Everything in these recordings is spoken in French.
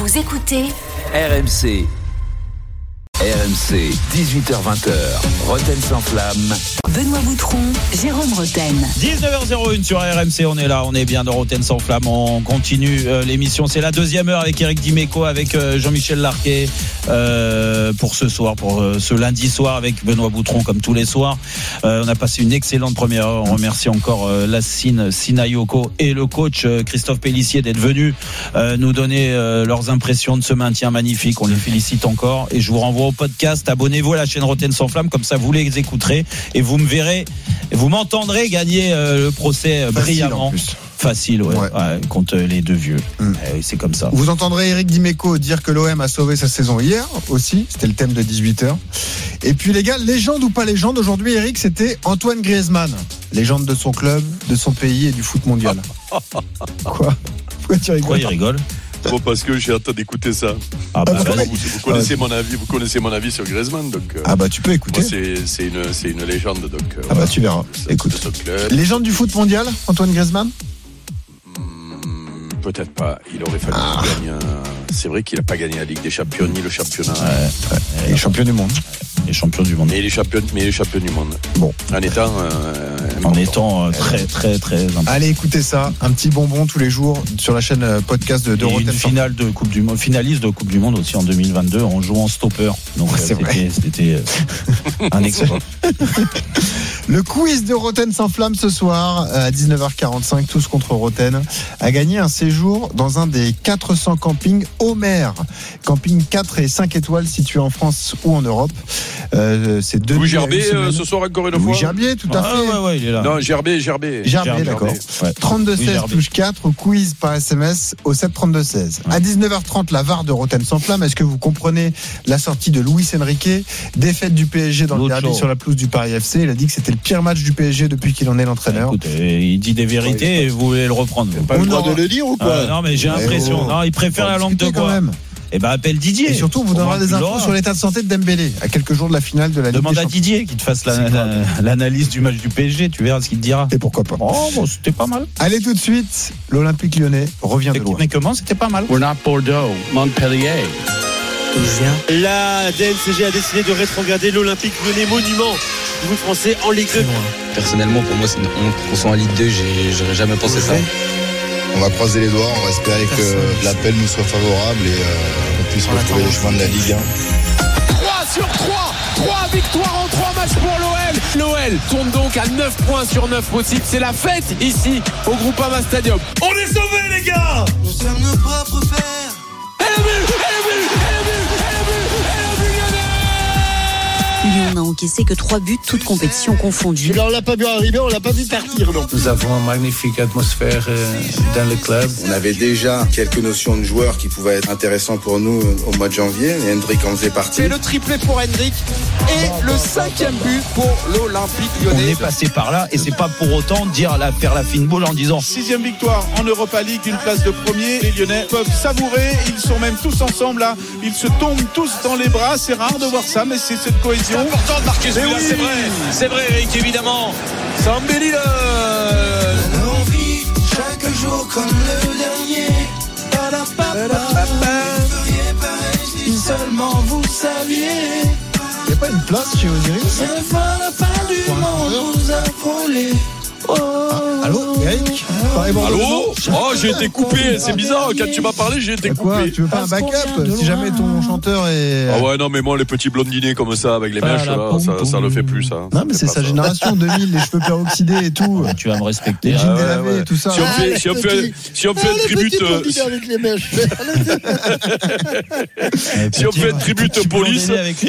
Vous écoutez RMC. RMC, 18h-20h, Roten sans flamme. Benoît Boutron, Jérôme Roten. 19h01 sur RMC, on est là, on est bien dans Roten sans flamme. On continue l'émission, c'est la deuxième heure avec Eric Dimeco, avec Jean-Michel Larquet pour ce soir, pour ce lundi soir avec Benoît Boutron comme tous les soirs. On a passé une excellente première heure. On remercie encore Lassine Sinayoko et le coach Christophe Pélissier d'être venus nous donner leurs impressions de ce maintien magnifique. On les félicite encore et je vous renvoie au podcast. Abonnez-vous à la chaîne Roten sans flamme, comme ça vous les écouterez et vous me verrez, vous m'entendrez gagner le procès brillamment. Facile, ouais, contre les deux vieux. C'est comme ça. Vous entendrez Eric Dimeco dire que l'OM a sauvé sa saison hier aussi. C'était le thème de 18h. Et puis les gars, légende ou pas légende, aujourd'hui Eric, c'était Antoine Griezmann, légende de son club, de son pays et du foot mondial. Quoi? Pourquoi tu rigoles? Pourquoi il rigole? Bon, parce que j'ai hâte d'écouter ça. Vous connaissez mon avis sur Griezmann, donc. Tu peux écouter. Moi, c'est une légende, donc. Tu verras. Écoute. Légende du foot mondial, Antoine Griezmann. Peut-être pas. Il aurait fallu qu'il gagne. C'est vrai qu'il n'a pas gagné la Ligue des Champions ni le championnat. Il est champion du monde. Les champions du monde. Mais il est champion du monde. Bon. En étant très très très important. Allez, écoutez ça, un petit bonbon tous les jours sur la chaîne podcast de Roten. Une finale de Coupe du Monde, finaliste de Coupe du Monde aussi en 2022 en jouant stopper. Donc c'était un exploit. Le quiz de Roten sans flamme ce soir à 19h45, tous contre Roten, a gagné un séjour dans un des 400 campings Homer. Camping 4 et 5 étoiles situés en France ou en Europe. C'est deux Louis Gerbier ce soir encore une fois. Louis Gerbier, tout à fait. Ouais, il est là. Non, Gerbier, d'accord. Ouais. 32-16 touche 4, quiz par SMS au 7-32-16. À 19h30, la VAR de Roten sans flamme. Est-ce que vous comprenez la sortie de Luis Enrique? Défaite du PSG dans le derby sur la pelouse du Paris FC. Il a dit que c'était le pire match du PSG depuis qu'il en est l'entraîneur. Écoute, il dit des vérités et vous voulez le reprendre. Pas le droit de le dire ou quoi? Non, mais j'ai l'impression. Non, il préfère la langue de bois. Quand même. Appelle Didier. Et surtout, on vous donnera des infos sur l'état de santé de Dembélé à quelques jours de la finale de la Ligue des Champions. Demande à Didier qu'il te fasse l'analyse du match du PSG. Tu verras ce qu'il te dira. Et pourquoi pas. C'était pas mal. Allez, tout de suite, l'Olympique Lyonnais revient de loin. Mais comment? C'était pas mal. We're not Bordeaux, Montpellier. La DNCG a décidé de rétrograder l'Olympique Lyonnais, monument du foot français en Ligue 2. Personnellement, pour moi, qu'on soit en Ligue 2, j'aurais jamais pensé ça. On va croiser les doigts, on va espérer que l'appel nous soit favorable et qu'on puisse retrouver les chemins de la Ligue 1. 3 sur 3, 3 victoires en 3 matchs pour l'OL. L'OL tourne donc à 9 points sur 9 possibles. C'est la fête ici au Groupama Stadium. On est sauvés les gars. Nous sommes nos propres pères. Lyon n'a encaissé que 3 buts, toutes compétitions confondues. On l'a pas vu arriver, on l'a pas vu partir. Non. Nous avons une magnifique atmosphère dans le club. On avait déjà quelques notions de joueurs qui pouvaient être intéressants pour nous au mois de janvier. Et Hendrick en faisait partie. C'est le triplé pour Hendrick et le 5e but pour l'Olympique Lyonnais. On est passé par là et c'est pas pour autant faire la fine boule en disant 6e victoire en Europa League, une place de premier. Les Lyonnais peuvent savourer, ils sont même tous ensemble là, ils se tombent tous dans les bras. C'est rare de voir ça, mais c'est cette cohésion. C'est important de marquer celui-là, oui. C'est vrai Eric, évidemment. Sambelli On vit chaque jour comme le dernier. Vous feriez pareil si seulement vous saviez. Y'a pas une place chez Osiris? La fin du monde nous a frôlé. Allô, Eric? Allô? J'ai été coupé, c'est bizarre, quand tu m'as parlé, j'ai été coupé. Quoi, tu veux pas un backup si jamais ton chanteur est. Non, mais moi, les petits blondinés comme ça, avec les mèches, là, ça le fait plus, ça. Non, mais c'est sa génération 2000, les cheveux peroxydés et tout. tu vas me respecter. Les jeans délavés et tout ça. Si on fait une tribute. Avec les mèches. Si on fait une tribute police.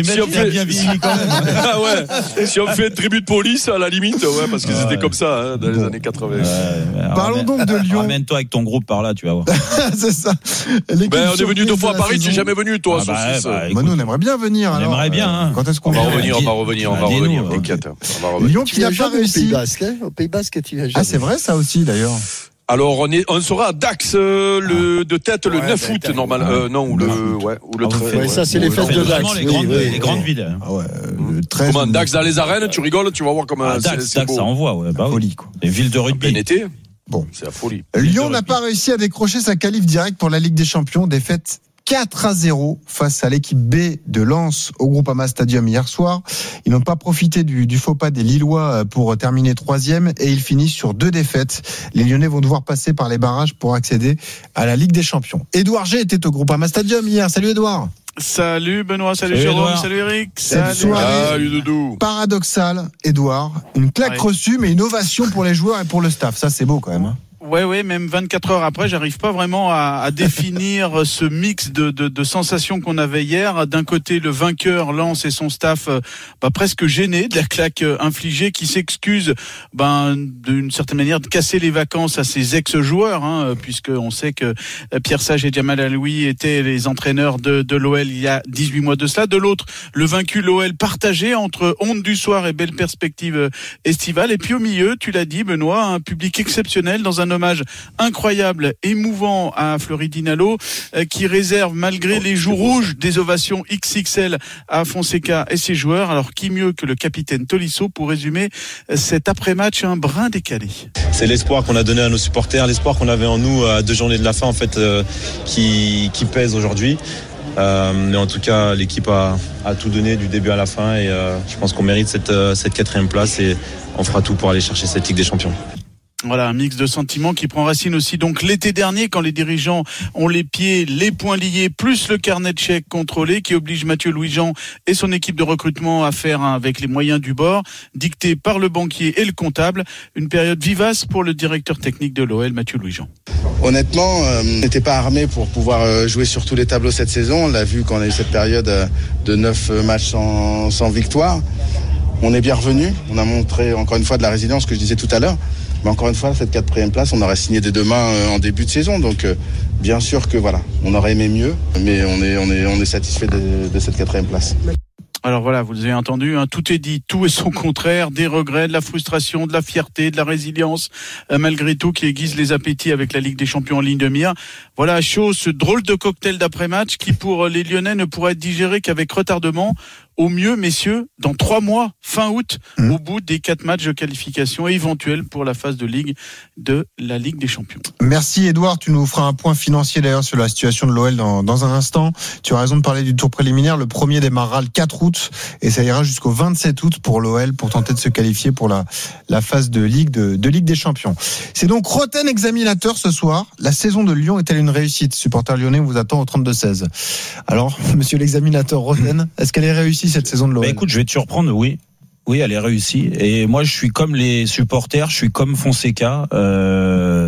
Si on fait une tribute police, à la limite, parce que c'était comme ça. Dans les années 80. Parlons donc de Lyon. Ramène-toi avec ton groupe par là, tu vas voir. C'est ça. On est venu 2 fois à Paris, tu n'es jamais venu, toi, nous, on aimerait bien venir. On aimerait bien. Quand est-ce qu'on va revenir? On va revenir. T'inquiète. Lyon qui n'a pas réussi. Au Pays Basque, c'est vrai, ça aussi, d'ailleurs. Alors on sera à Dax de tête le 9 août normalement ou le 13. Ça c'est les fêtes de Dax, les grandes villes. Le 13. Comment Dax dans les arènes, tu rigoles, tu vas voir comment Dax ça envoie folie quoi. Les villes de rugby. En été. Bon, c'est la folie. Lyon n'a pas réussi à décrocher sa qualif directe pour la Ligue des Champions, défaite 4-0 face à l'équipe B de Lens au Groupama Stadium hier soir. Ils n'ont pas profité du faux pas des Lillois pour terminer 3e et ils finissent sur 2 défaites. Les Lyonnais vont devoir passer par les barrages pour accéder à la Ligue des Champions. Édouard G était au Groupama Stadium hier. Salut Édouard. Salut Benoît, salut Jérôme, Edouard. salut Eric. Salut Doudou. Paradoxal, Édouard. Une claque reçue, mais une ovation pour les joueurs et pour le staff. Ça, c'est beau quand même. Ouais, même 24 heures après, j'arrive pas vraiment à définir ce mix de sensations qu'on avait hier. D'un côté, le vainqueur Lens et son staff presque gêné de la claque infligée, qui s'excuse d'une certaine manière de casser les vacances à ses ex-joueurs, puisque on sait que Pierre Sage et Jamal Aloui étaient les entraîneurs de l'OL il y a 18 mois de cela. De l'autre, le vaincu l'OL partagé entre honte du soir et belle perspective estivale. Et puis au milieu, tu l'as dit Benoît, un public exceptionnel dans un hommage incroyable, émouvant à Fleury Dinalo, qui réserve malgré les joues rouges des ovations XXL à Fonseca et ses joueurs. Alors qui mieux que le capitaine Tolisso pour résumer cet après-match un brin décalé. C'est l'espoir qu'on a donné à nos supporters, l'espoir qu'on avait en nous à 2 journées de la fin en fait, qui pèse aujourd'hui. Mais en tout cas, l'équipe a tout donné du début à la fin et je pense qu'on mérite cette 4e place et on fera tout pour aller chercher cette Ligue des Champions. Voilà, un mix de sentiments qui prend racine aussi donc l'été dernier, quand les dirigeants ont les pieds, les poings liés, plus le carnet de chèques contrôlé, qui oblige Mathieu Louis-Jean et son équipe de recrutement à faire avec les moyens du bord, dicté par le banquier et le comptable. Une période vivace pour le directeur technique de l'OL, Mathieu Louis-Jean. Honnêtement, on n'était pas armé pour pouvoir jouer sur tous les tableaux cette saison. On l'a vu quand on a eu cette période de 9 matchs sans victoire. On est bien revenu. On a montré encore une fois de la résilience, que je disais tout à l'heure. Mais encore une fois, cette 4e place, on aurait signé des 2 mains en début de saison. Donc, bien sûr que voilà, on aurait aimé mieux, mais on est satisfait de cette 4e place. Alors voilà, vous avez entendu, tout est dit, tout et son contraire, des regrets, de la frustration, de la fierté, de la résilience, malgré tout, qui aiguise les appétits avec la Ligue des Champions en ligne de mire. Voilà, chaud, ce drôle de cocktail d'après-match qui, pour les Lyonnais, ne pourra être digéré qu'avec retardement. Au mieux, messieurs, dans 3 mois, fin août, au bout des 4 matchs de qualification éventuels pour la phase de Ligue de la Ligue des Champions. Merci Edouard, tu nous feras un point financier d'ailleurs sur la situation de l'OL dans un instant. Tu as raison de parler du tour préliminaire. Le premier démarrera le 4 août et ça ira jusqu'au 27 août pour l'OL pour tenter de se qualifier pour la phase de Ligue de Ligue des Champions. C'est donc Roten examinateur ce soir. La saison de Lyon est-elle une réussite? Supporter lyonnais, on vous attend au 32-16. Alors, monsieur l'examinateur Roten, est-ce qu'elle est réussie cette saison de l'OL? Écoute, je vais te surprendre, oui. Oui, elle est réussie. Et moi, je suis comme les supporters, je suis comme Fonseca. Le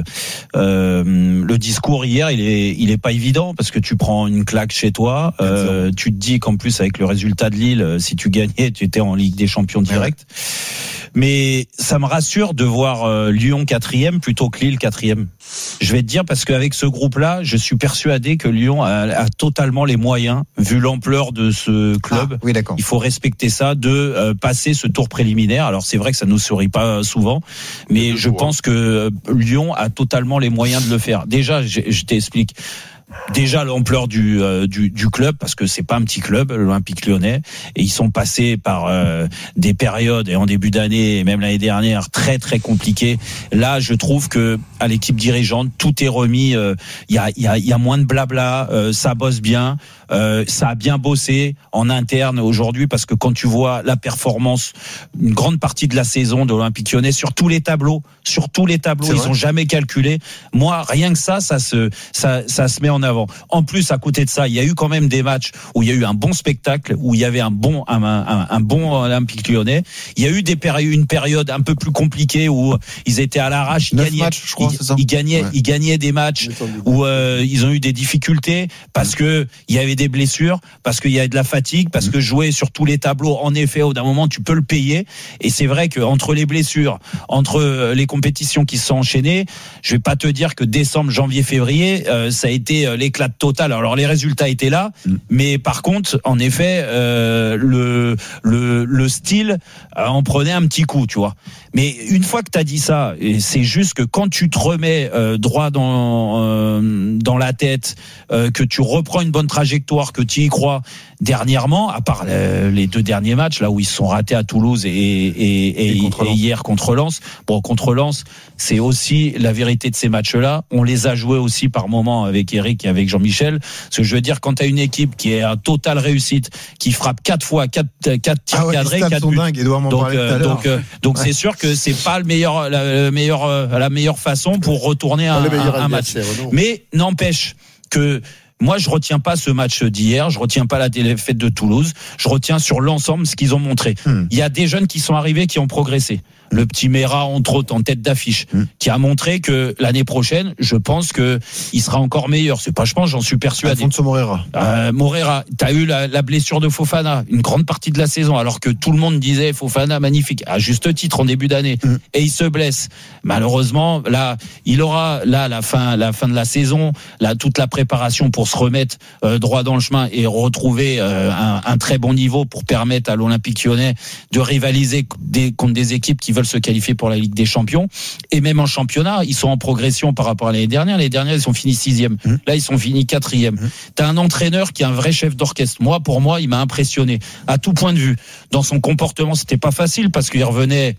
discours hier, il est pas évident parce que tu prends une claque chez toi. Tu te dis qu'en plus, avec le résultat de Lille, si tu gagnais, tu étais en Ligue des Champions direct. Mais ça me rassure de voir Lyon 4e plutôt que Lille 4e. Je vais te dire parce qu'avec ce groupe-là, je suis persuadé que Lyon a totalement les moyens, vu l'ampleur de ce club. Oui, d'accord. Il faut respecter ça, de passer ce tour préliminaire. Alors c'est vrai que ça nous sourit pas souvent, mais je pense que Lyon a totalement les moyens de le faire. Déjà, je t'explique. Déjà l'ampleur du club, parce que c'est pas un petit club, l'Olympique Lyonnais, et ils sont passés par des périodes, et en début d'année et même l'année dernière, très très compliquées. Là, je trouve que à l'équipe dirigeante, tout est remis. Il y a moins de blabla, ça bosse bien. Ça a bien bossé en interne aujourd'hui, parce que quand tu vois la performance, une grande partie de la saison de l'Olympique Lyonnais sur tous les tableaux, ils ont jamais calculé. Moi, rien que ça se met en avant. En plus, à côté de ça, il y a eu quand même des matchs où il y a eu un bon spectacle, où il y avait un bon Olympique Lyonnais. Il y a eu une période un peu plus compliquée où ils étaient à l'arrache. Ils gagnaient des matchs où ils ont eu des difficultés parce que il y avait des blessures, parce qu'il y a de la fatigue, parce que jouer sur tous les tableaux, en effet, au d'un moment, tu peux le payer. Et c'est vrai que entre les blessures, entre les compétitions qui se sont enchaînées, je vais pas te dire que décembre, janvier, février, ça a été l'éclat total. Alors les résultats étaient là, mais par contre, en effet, le style en prenait un petit coup, tu vois. Mais une fois que tu as dit ça, et c'est juste que quand tu te remets droit dans la tête, que tu reprends une bonne trajectoire, que tu y crois, dernièrement, à part les 2 derniers matchs là où ils se sont ratés à Toulouse et hier contre Lens. Bon, contre Lens, c'est aussi la vérité de ces matchs-là. On les a joués aussi par moments avec Eric Eric et avec Jean-Michel. Ce que je veux dire, quand tu as une équipe qui est en totale réussite, qui frappe 4 fois, 4 tirs cadrés, 4 buts. Dingues, Edouard m'en parlait tout à l'heure. Donc c'est sûr que c'est pas la meilleure façon pour retourner un match. Mais n'empêche que moi, je retiens pas ce match d'hier, je retiens pas la défaite de Toulouse, je retiens sur l'ensemble ce qu'ils ont montré. Il y a des jeunes qui sont arrivés, qui ont progressé. Le petit Mera, entre autres, en tête d'affiche, qui a montré que l'année prochaine, je pense que il sera encore meilleur. C'est pas, je pense, j'en suis persuadé. Alfonso Moreira. Moreira, t'as eu la blessure de Fofana, une grande partie de la saison, alors que tout le monde disait Fofana magnifique, à juste titre en début d'année, et il se blesse. Malheureusement, là, il aura la fin de la saison, toute la préparation pour se remettre droit dans le chemin et retrouver un très bon niveau pour permettre à l'Olympique Lyonnais de rivaliser contre des équipes qui veulent se qualifier pour la Ligue des Champions. Et même en championnat, ils sont en progression par rapport à l'année dernière. L'année dernière, ils sont finis 6e. Là, ils sont finis 4e. T'as un entraîneur qui est un vrai chef d'orchestre. Pour moi, il m'a impressionné à tout point de vue. Dans son comportement, c'était pas facile parce qu'il revenait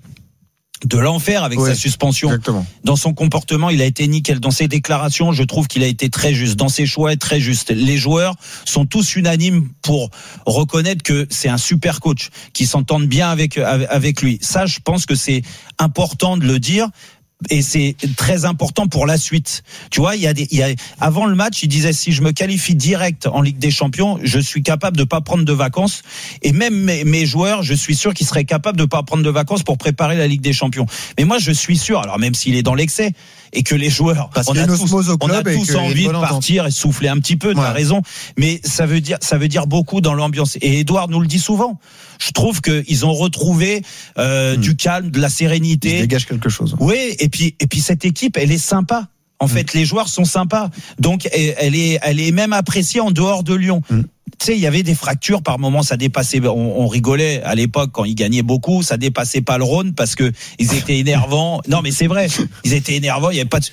de l'enfer avec sa suspension. Exactement. Dans son comportement, il a été nickel. Dans ses déclarations, je trouve qu'il a été très juste. Dans ses choix, très juste. Les joueurs sont tous unanimes pour reconnaître que c'est un super coach, qui s'entendent bien avec lui. Ça, je pense que c'est important de le dire. Et c'est très important pour la suite. Tu vois, avant le match, il disait, si je me qualifie direct en Ligue des Champions, je suis capable de pas prendre de vacances. Et même mes joueurs, je suis sûr qu'ils seraient capables de pas prendre de vacances pour préparer la Ligue des Champions. Mais moi, je suis sûr, alors même s'il est dans l'excès, et que les joueurs, on a tous envie de partir et souffler un petit peu, t'as raison. Mais ça veut dire beaucoup dans l'ambiance. Et Edouard nous le dit souvent. Je trouve qu'ils ont retrouvé du calme, de la sérénité. Il se dégage quelque chose. Oui, et puis cette équipe, elle est sympa. En fait, les joueurs sont sympas. Donc, elle est même appréciée en dehors de Lyon. Tu sais, il y avait des fractures par moments, ça dépassait, on rigolait à l'époque quand ils gagnaient beaucoup, ça dépassait pas le Rhône parce que ils étaient énervants. Non, mais c'est vrai, ils étaient énervants, il y avait pas de...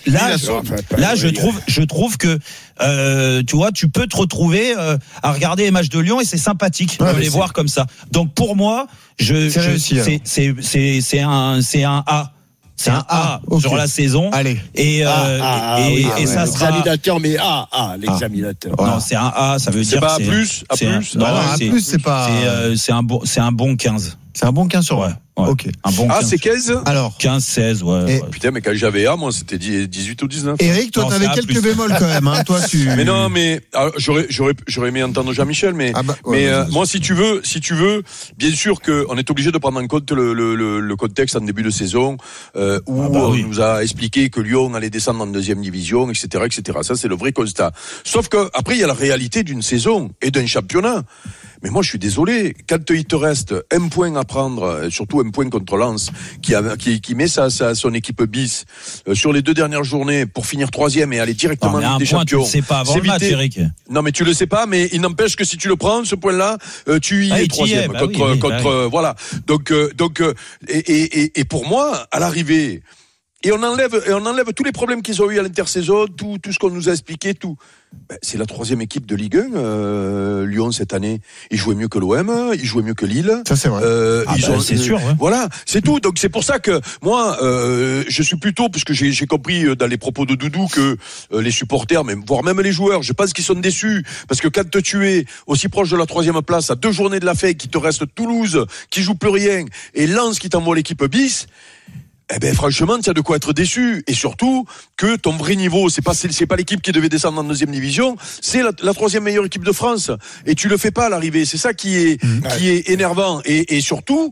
Là, je trouve que tu vois, tu peux te retrouver à regarder les matchs de Lyon et c'est sympathique de les voir comme ça. Donc pour moi, c'est un A. C'est un A sur la saison. Allez. Et ça sera. L'examinateur, mais l'examinateur. Non, c'est un A, ça veut dire. C'est pas A plus. Non, A plus, c'est pas. C'est un bon 15. C'est un bon 15 sur 20. Ouais. Ok. Un bon 15. C'est 15? Alors. 15, 16, ouais. Putain, mais quand j'avais A, moi, c'était 18 ou 19. Eric, toi, t'avais quelques bémols quand même, hein. Toi, Mais non, mais, alors, j'aurais aimé entendre Jean-Michel, mais, moi, si tu veux, bien sûr qu'on est obligé de prendre en compte le contexte en début de saison, où on nous a expliqué que Lyon allait descendre en deuxième division, etc., etc. Ça, c'est le vrai constat. Sauf que, après, il y a la réalité d'une saison et d'un championnat. Mais moi, je suis désolé. Quand il te reste un point à prendre, surtout un point contre Lens, qui met son équipe bis sur les 2 dernières journées pour finir 3e et aller directement en Ligue des Champions. Tu le sais pas avant le match, Eric. Non, mais tu le sais pas. Mais il n'empêche que si tu le prends, ce point-là, tu y es 3e contre. Voilà. Donc, et pour moi, à l'arrivée. Et on enlève tous les problèmes qu'ils ont eu à l'intersaison, tout ce qu'on nous a expliqué, tout. C'est la 3e équipe de Ligue 1, Lyon cette année. Ils jouaient mieux que l'OM, ils jouaient mieux que Lille. Ça c'est vrai. C'est sûr. Ouais. Voilà, c'est tout. Donc c'est pour ça que moi, je suis plutôt, parce que j'ai compris dans les propos de Doudou que les supporters, voire même les joueurs, je pense qu'ils sont déçus parce que quand tu es aussi proche de la 3e place à 2 journées de la fête, qu'il te reste Toulouse qui joue plus rien et Lens qui t'envoie l'équipe bis. Eh ben franchement, tu as de quoi être déçu, et surtout que ton vrai niveau, c'est pas l'équipe qui devait descendre en 2e division, c'est la 3e meilleure équipe de France, et tu le fais pas à l'arrivée. C'est ça qui est énervant, et surtout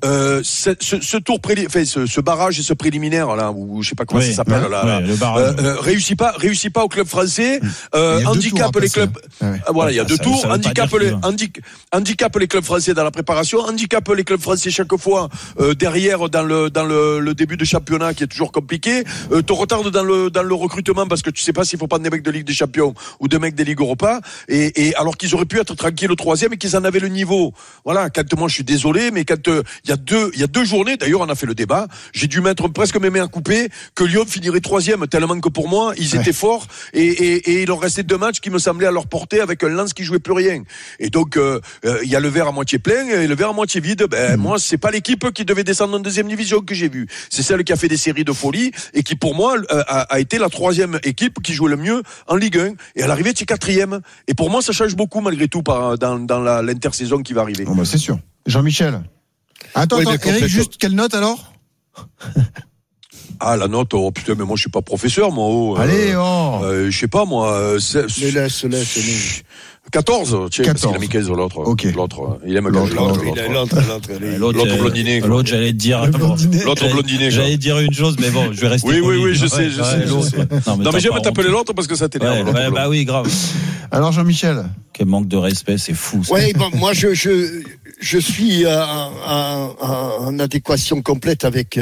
ce tour ce barrage et ce préliminaire là, ou je sais pas comment ça s'appelle le barrage. réussit pas au club français, handicap les clubs. Voilà, il y a 2 tours, handicap les clubs français dans la préparation, handicap les clubs français chaque fois derrière dans le début de championnat qui est toujours compliqué, te retarde dans le recrutement parce que tu sais pas s'il faut prendre des mecs de Ligue des Champions ou des mecs des Ligue Europa, et alors qu'ils auraient pu être tranquilles au 3e et qu'ils en avaient le niveau. Voilà, quand moi je suis désolé, mais quand il y a deux journées, d'ailleurs on a fait le débat, j'ai dû mettre presque mes mains à couper que Lyon finirait 3e, tellement que pour moi ils étaient forts, et il leur restait 2 matchs qui me semblaient à leur portée avec un Lens qui jouait plus rien. Et donc il y a le verre à moitié plein et le verre à moitié vide. Moi c'est pas l'équipe qui devait descendre en 2e division que j'ai vu. c'est celle qui a fait des séries de folie et qui pour moi a été la 3e équipe qui jouait le mieux en Ligue 1 et à l'arrivée tu es 4e et pour moi ça change beaucoup malgré tout dans l'intersaison qui va arriver. Bon, bah, c'est sûr. Jean-Michel. Attends, Eric, juste quelle note alors? Ah, la note, oh putain, mais moi je suis pas professeur, moi. Allez, je sais pas, moi. Laisse. 14, tiens, parce qu'il a mis 15 l'autre. Okay. L'autre, il aime l'autre blondinet. L'autre, j'allais te dire. L'autre blondinet. J'allais te dire une chose, mais bon, je vais rester. Oui, je sais. Non, mais j'aime t'appeler l'autre parce que ça t'énerve. Ouais, bah oui, grave. Alors, Jean-Michel. Quel manque de respect, c'est fou. Ça. Ouais, bon, moi, je suis en adéquation complète avec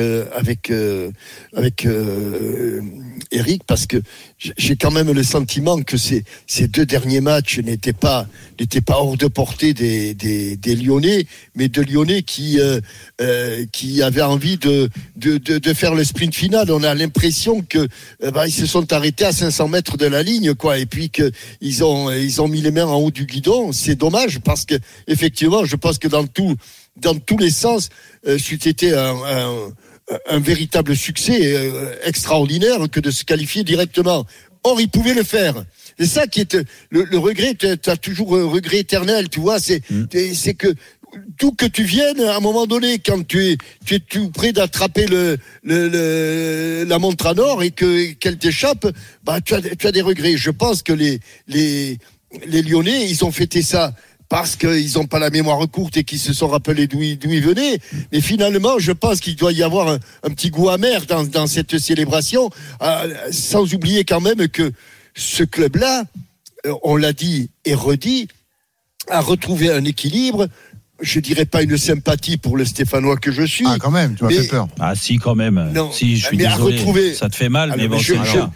Eric, parce que j'ai quand même le sentiment que ces 2 derniers matchs n'étaient pas hors de portée des Lyonnais, mais de Lyonnais qui avaient envie de faire le sprint final. On a l'impression que ils se sont arrêtés à 500 mètres de la ligne, quoi, et puis que ils ont mis les mains en haut du guidon. C'est dommage, parce que effectivement, je pense que dans tous les sens, c'eût été un véritable succès extraordinaire que de se qualifier directement. Or, ils pouvaient le faire. C'est ça qui est le regret. T'as toujours un regret éternel, tu vois. C'est que d'où que tu viennes, à un moment donné, quand tu es tout près d'attraper la montre en or et qu'elle t'échappe, tu as des regrets. Je pense que les Lyonnais, ils ont fêté ça parce qu'ils n'ont pas la mémoire courte et qu'ils se sont rappelés d'où ils venaient. Mais finalement, je pense qu'il doit y avoir un petit goût amer dans cette célébration, sans oublier quand même que ce club-là, on l'a dit et redit, a retrouvé un équilibre. Je dirais pas une sympathie pour le Stéphanois que je suis. Ah, quand même, tu m'as fait peur. Ah, si, quand même. Non, si, je suis désolé. Ça te fait mal, mais bon, je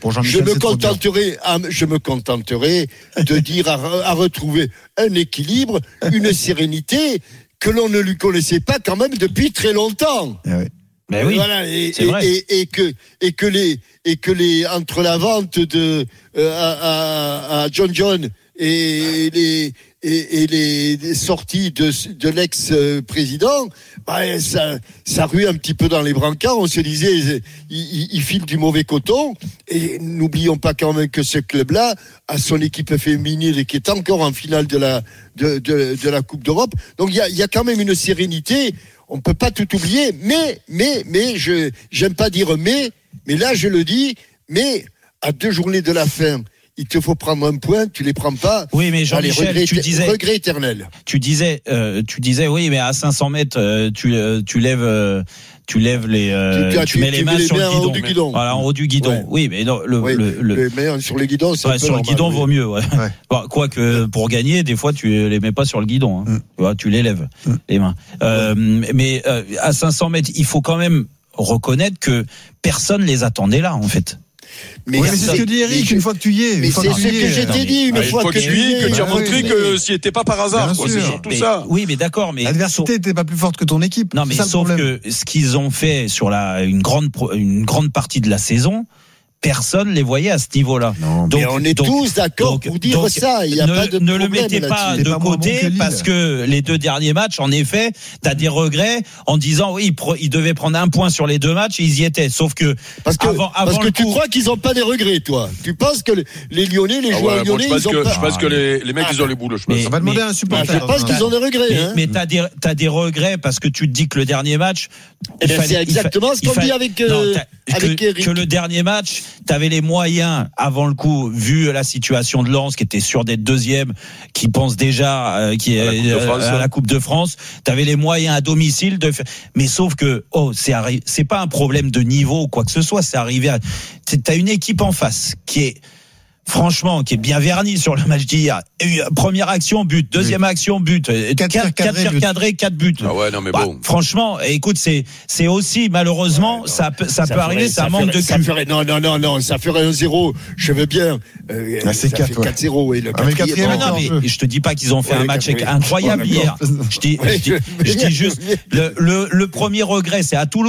me contenterai de dire à retrouver un équilibre, une sérénité que l'on ne lui connaissait pas quand même depuis très longtemps. Ah oui. Mais oui, voilà, c'est vrai. Et que les entre la vente à John et les sorties de l'ex-président, ça rue un petit peu dans les brancards. On se disait, il file du mauvais coton. Et n'oublions pas quand même que ce club-là a son équipe féminine qui est encore en finale de la Coupe d'Europe. Donc il y a quand même une sérénité. On peut pas tout oublier. Mais j'aime pas dire mais là je le dis. Mais à 2 journées de la fin, il te faut prendre un point, tu les prends pas. Oui, mais Jean-Michel, regret éternel. Tu disais, oui, mais à 500 mètres, tu lèves les, tu mets les mains sur le guidon. Voilà, en haut du guidon. Ouais. Oui, mais non, mais sur le guidon, c'est sur le guidon vaut mieux. Ouais. Bon, quoique pour gagner, des fois, tu les mets pas sur le guidon. Hein. Tu vois, tu les lèves les mains. Mais à 500 mètres, il faut quand même reconnaître que personne les attendait là, en fait. Mais c'est ce que dit Eric, une fois que tu y es. Mais c'est ce que j'ai dit, une fois que tu y es. Que tu as montré que s'il n'était pas par hasard, quoi. C'est surtout ça. Oui, mais d'accord, mais. L'adversité n'était pas plus forte que ton équipe. Non, mais sauf que ce qu'ils ont fait sur une grande partie de la saison, personne les voyait à ce niveau-là. Donc, mais on est tous d'accord pour dire ça. Il y a pas de problème. Ne le mettez pas de côté parce que les 2 derniers matchs, en effet, t'as des regrets en disant oui, ils devaient prendre 1 point sur les 2 matchs et ils y étaient. Sauf que parce que tu crois qu'ils ont pas des regrets, toi. Tu penses que les Lyonnais, les joueurs lyonnais, ils ont pas. Je pense que les mecs ils ont les boules. On va demander à un supporter. Je pense qu'ils ont des regrets. Mais t'as des regrets parce que tu te dis que le dernier match. C'est exactement ce qu'on dit avec Eric. Que le dernier match, t'avais les moyens avant le coup, vu la situation de Lens qui était sûr d'être 2e, qui pense déjà à la Coupe de France, t'avais les moyens à domicile de faire. Mais sauf que c'est pas un problème de niveau ou quoi que ce soit, c'est arrivé t'as une équipe en face qui est franchement, qui est bien verni sur le match d'hier. Première action, but. Deuxième action, but. 4 tirs cadrés, 4 buts. Ah ouais, non, mais bon. Franchement, écoute, c'est aussi, malheureusement, ça peut arriver, c'est un manque de cul. Non, ça ferait un 0. Je veux bien. C'est 4-0, et le quatrième. Non, mais je te dis pas qu'ils ont fait un match incroyable hier. Je dis juste, le premier regret, c'est à Toulouse.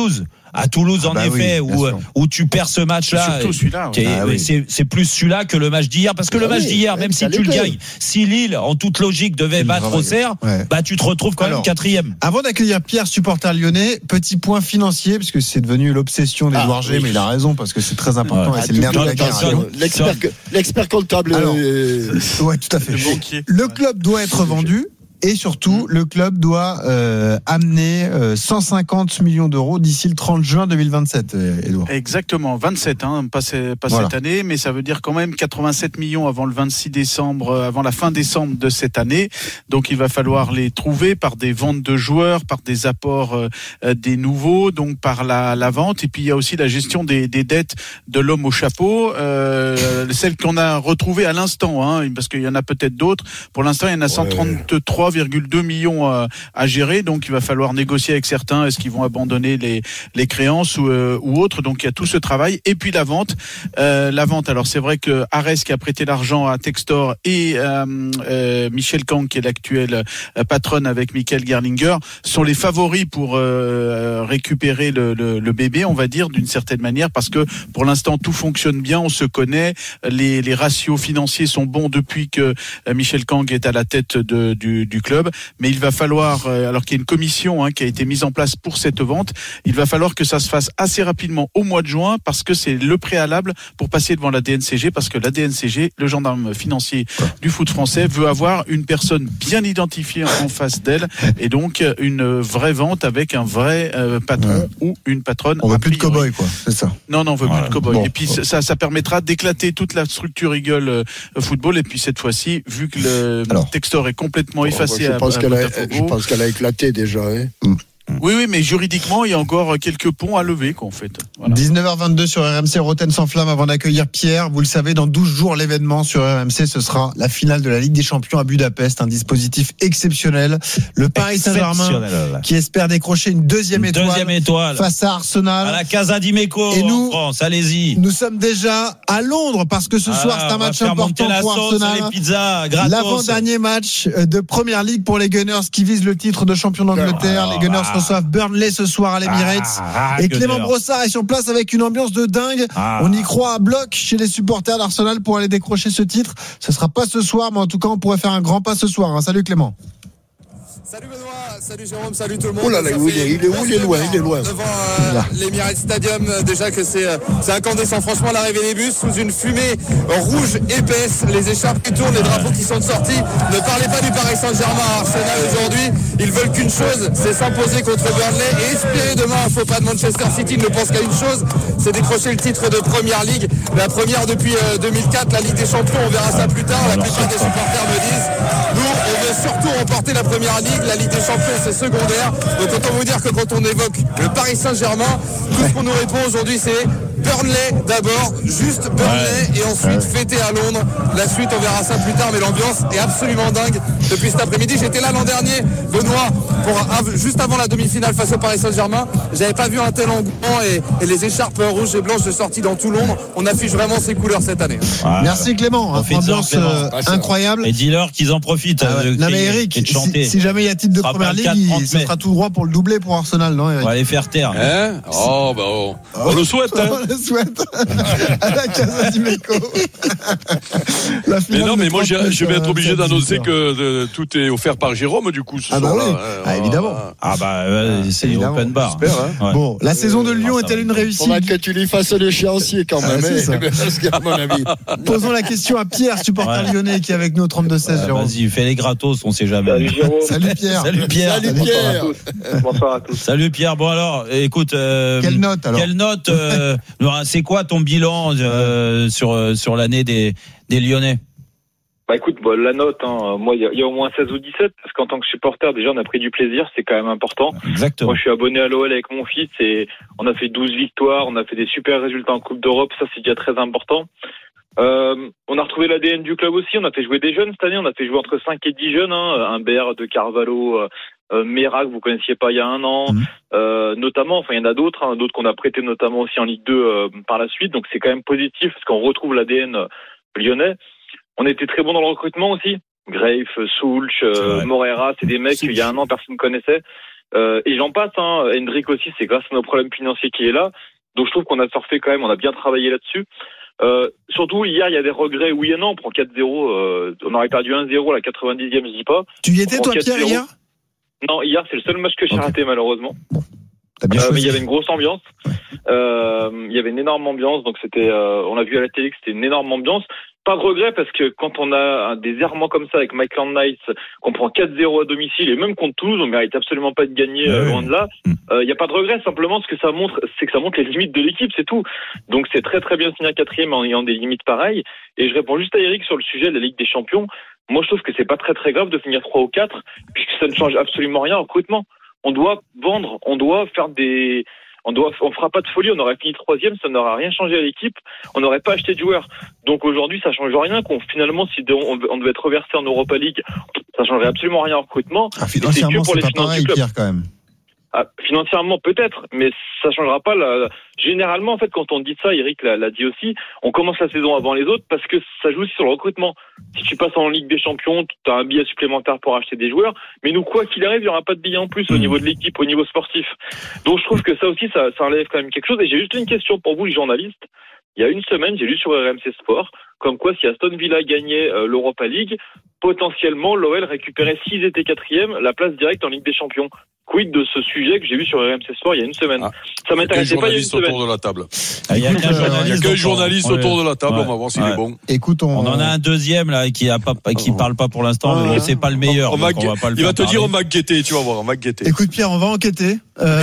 à Toulouse, en effet, où tu perds ce match-là. Surtout celui-là. C'est plus celui-là que le match d'hier. Parce que le match d'hier, même si tu le gagnes, si Lille, en toute logique, devait battre Auxerre, tu te retrouves quand même 4e. Avant d'accueillir Pierre, supporter lyonnais, petit point financier, parce que c'est devenu l'obsession d'Edouard G, mais il a raison, parce que c'est très important et c'est le nerf de la guerre. L'expert comptable. Ouais, tout à fait. Le club doit être vendu. Et surtout, le club doit amener 150 millions d'euros d'ici le 30 juin 2027, Edouard. Exactement, 27, pas cette année, mais ça veut dire quand même 87 millions avant le 26 décembre, avant la fin décembre de cette année. Donc il va falloir les trouver par des ventes de joueurs, par des apports des nouveaux, donc par la vente. Et puis il y a aussi la gestion des dettes de l'homme au chapeau, celle qu'on a retrouvée à l'instant, parce qu'il y en a peut-être d'autres. Pour l'instant, il y en a 133,2 millions à gérer, donc il va falloir négocier avec certains. Est-ce qu'ils vont abandonner les créances ou autres? Donc il y a tout ce travail. Et puis la vente. Alors c'est vrai que Arès, qui a prêté l'argent à Textor, et Michel Kang, qui est l'actuelle patronne avec Michael Gerlinger, sont les favoris pour récupérer le bébé, on va dire, d'une certaine manière, parce que pour l'instant tout fonctionne bien, on se connaît, les ratios financiers sont bons depuis que Michel Kang est à la tête du club, mais il va falloir, alors qu'il y a une commission qui a été mise en place pour cette vente, il va falloir que ça se fasse assez rapidement au mois de juin, parce que c'est le préalable pour passer devant la DNCG, parce que la DNCG, le gendarme financier du foot français, veut avoir une personne bien identifiée en face d'elle, et donc une vraie vente avec un vrai patron ou une patronne. On veut plus de cow-boy, quoi, c'est ça? Non, on veut plus de cow-boy. Et puis ça permettra d'éclater toute la structure Eagle Football, et puis cette fois-ci, vu que le Textor est complètement effacé, je pense qu'elle a éclaté déjà. Oui, mais juridiquement, il y a encore quelques ponts à lever, en fait. Voilà. 19h22 sur RMC, Roten sans flamme. Avant d'accueillir Pierre, vous le savez, dans 12 jours, l'événement sur RMC, ce sera la finale de la Ligue des Champions à Budapest. Un dispositif exceptionnel. Le Paris Saint-Germain, qui espère décrocher une deuxième étoile face à Arsenal. À la Casa di Meco, en France. Allez-y. Nous sommes déjà à Londres, parce que ce soir, c'est un match important pour Arsenal. Les pizzas, gratos. L'avant-dernier match de Première Ligue pour les Gunners, qui visent le titre de champion d'Angleterre. Les Gunners reçoivent Burnley ce soir à l'Emirates. Et Clément Brossard est sur place avec une ambiance de dingue. On y croit à bloc chez les supporters d'Arsenal pour aller décrocher ce titre. Ce sera pas ce soir, mais en tout cas, on pourrait faire un grand pas ce soir. Salut Clément. Salut Benoît, salut Jérôme, salut tout le monde. Oh là là, il est loin. Devant l'Emirates Stadium, déjà que c'est incandescent. Franchement, l'arrivée des bus sous une fumée rouge épaisse, les écharpes qui tournent, les drapeaux qui sont sortis. Ne parlez pas du Paris Saint-Germain à Arsenal aujourd'hui. Ils veulent qu'une chose, c'est s'imposer contre Burnley et espérer demain un faux pas de Manchester City. Ils ne pensent qu'à une chose, c'est décrocher le titre de Première Ligue. La première depuis 2004, la Ligue des Champions, on verra ça plus tard. La plupart des supporters me disent, nous, on veut surtout remporter la Première Ligue. La Ligue des Champions, c'est secondaire. Donc autant vous dire que quand on évoque le Paris Saint-Germain, tout ce qu'on nous répond aujourd'hui, c'est Burnley d'abord, juste Burnley, et ensuite fêter à Londres. La suite, on verra ça plus tard, mais l'ambiance est absolument dingue depuis cet après-midi. J'étais là l'an dernier, Benoît, juste avant la demi-finale face au Paris Saint-Germain. J'avais pas vu un tel engouement et les écharpes rouges et blanches sorties dans tout Londres. On affiche vraiment ces couleurs cette année. Merci Clément, ambiance incroyable. Et dis-leur qu'ils en profitent. Non mais Eric, si jamais il y a titre de Première Ligue, ce sera tout droit pour le doubler pour Arsenal, non Eric? On va les faire taire. On le souhaite. On le souhaite. À la Casa di Meco. Mais non, mais moi je vais être obligé d'annoncer que tout est offert par Jérôme du coup ce soir-là. Évidemment. C'est open bar. Bon, la saison de Lyon est-elle une réussite? On va que tu lui fasses l'échéancier quand même. Parce qu'à mon avis. Posons la question à Pierre, supporter lyonnais, qui est avec nous au 32-16. Vas-y, fais les gratos, on sait jamais. Salut Pierre. Salut Pierre. Bonsoir à tous. Salut Pierre. Bon alors, écoute. Quelle note c'est quoi ton bilan sur l'année des Lyonnais? Écoute, la note, moi, il y a au moins 16 ou 17, parce qu'en tant que supporter, déjà, on a pris du plaisir, c'est quand même important. Exactement. Moi, je suis abonné à l'OL avec mon fils, et on a fait 12 victoires, on a fait des super résultats en Coupe d'Europe, ça, c'est déjà très important. On a retrouvé l'ADN du club aussi, on a fait jouer des jeunes cette année, on a fait jouer entre 5 et 10 jeunes, Humbert, De Carvalho, Merak, vous connaissiez pas il y a un an, notamment, il y en a d'autres, d'autres qu'on a prêtés notamment aussi en Ligue 2 par la suite, donc c'est quand même positif, parce qu'on retrouve l'ADN lyonnais. On était très bon dans le recrutement aussi. Grafe, Soulch, Morera, c'est des mecs qu'il y a un an personne ne connaissait. Et j'en passe, Hendrick aussi, c'est grâce à nos problèmes financiers qu'il est là. Donc je trouve qu'on a surfé quand même, on a bien travaillé là-dessus. Surtout hier, il y a des regrets, oui et non. On prend 4-0, on aurait perdu 1-0 à la 90e, je dis pas. Tu y étais toi, Pierre, hier? Non, hier c'est le seul match que j'ai raté malheureusement. Bon. Mais il y avait une grosse ambiance. Il y avait une énorme ambiance, donc c'était. On a vu à la télé que c'était une énorme ambiance. Pas de regret parce que quand on a des errements comme ça avec Maitland Niles, qu'on prend 4-0 à domicile et même contre Toulouse, on mérite absolument pas de gagner loin de là. Il y a pas de regret, simplement ce que ça montre, c'est que ça montre les limites de l'équipe, c'est tout. Donc c'est très très bien de finir 4e en ayant des limites pareilles. Et je réponds juste à Eric sur le sujet de la Ligue des Champions. Moi je trouve que c'est pas très très grave de finir 3 ou 4 puisque ça ne change absolument rien au recrutement. On doit vendre, on doit faire on fera pas de folie, on aurait fini 3e, ça n'aura rien changé à l'équipe, on n'aurait pas acheté de joueurs. Donc aujourd'hui, ça change rien finalement, si on devait être reversé en Europa League, ça changerait absolument rien au recrutement. Financièrement, c'est pas pareil, Pierre, quand même. Financièrement peut-être, mais ça changera pas. Généralement, en fait, quand on dit ça, Eric l'a dit aussi, on commence la saison avant les autres parce que ça joue aussi sur le recrutement. Si tu passes en Ligue des Champions, tu as un billet supplémentaire pour acheter des joueurs, mais nous, quoi qu'il arrive, il n'y aura pas de billet en plus au niveau de l'équipe, au niveau sportif. Donc je trouve que ça aussi, ça enlève quand même quelque chose. Et j'ai juste une question pour vous, les journalistes. Il y a une semaine, j'ai lu sur RMC Sport, comme quoi si Aston Villa gagnait l'Europa League, potentiellement l'OL récupérait, s'ils étaient 4e, la place directe en Ligue des Champions. Quid de ce sujet que j'ai vu sur RMC Sport il y a une semaine. Ça m'intéressait pas il y a une semaine. Autour de la table. Il y a qu'un journaliste autour de la table, on va voir s'il est bon. Écoute, on en a un deuxième là qui parle pas pour l'instant, mais c'est pas le meilleur. Il va te dire on m'a guetté, tu vas voir, on m'a guetté. Écoute Pierre, on va enquêter.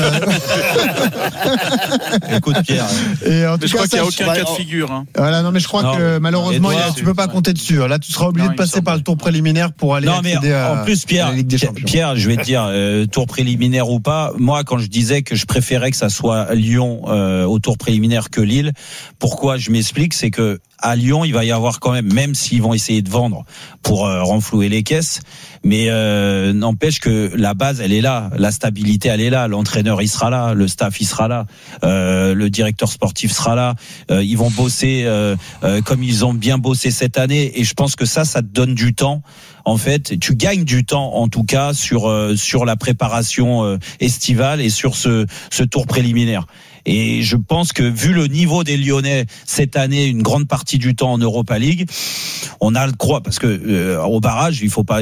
Écoute Pierre. Et en tout je cas, crois qu'il n'y a aucun cas de figure. Voilà, non mais je crois que malheureusement tu peux pas compter dessus. Là, tu seras obligé de passer par le tour préliminaire pour aller accéder à la Ligue des Champions. Pierre, je vais te dire, tour préliminaire ou pas, moi quand je disais que je préférais que ça soit Lyon au tour préliminaire que Lille, pourquoi je m'explique, c'est que à Lyon, il va y avoir quand même s'ils vont essayer de vendre pour renflouer les caisses, mais n'empêche que la base, elle est là, la stabilité, elle est là, l'entraîneur, il sera là, le staff, il sera là, le directeur sportif sera là, ils vont bosser comme ils ont bien bossé cette année, et je pense que ça te donne du temps. En fait, tu gagnes du temps, en tout cas, sur la préparation estivale et sur ce tour préliminaire. Et je pense que vu le niveau des Lyonnais cette année, une grande partie du temps en Europa League, on a le croix parce que au barrage, il faut pas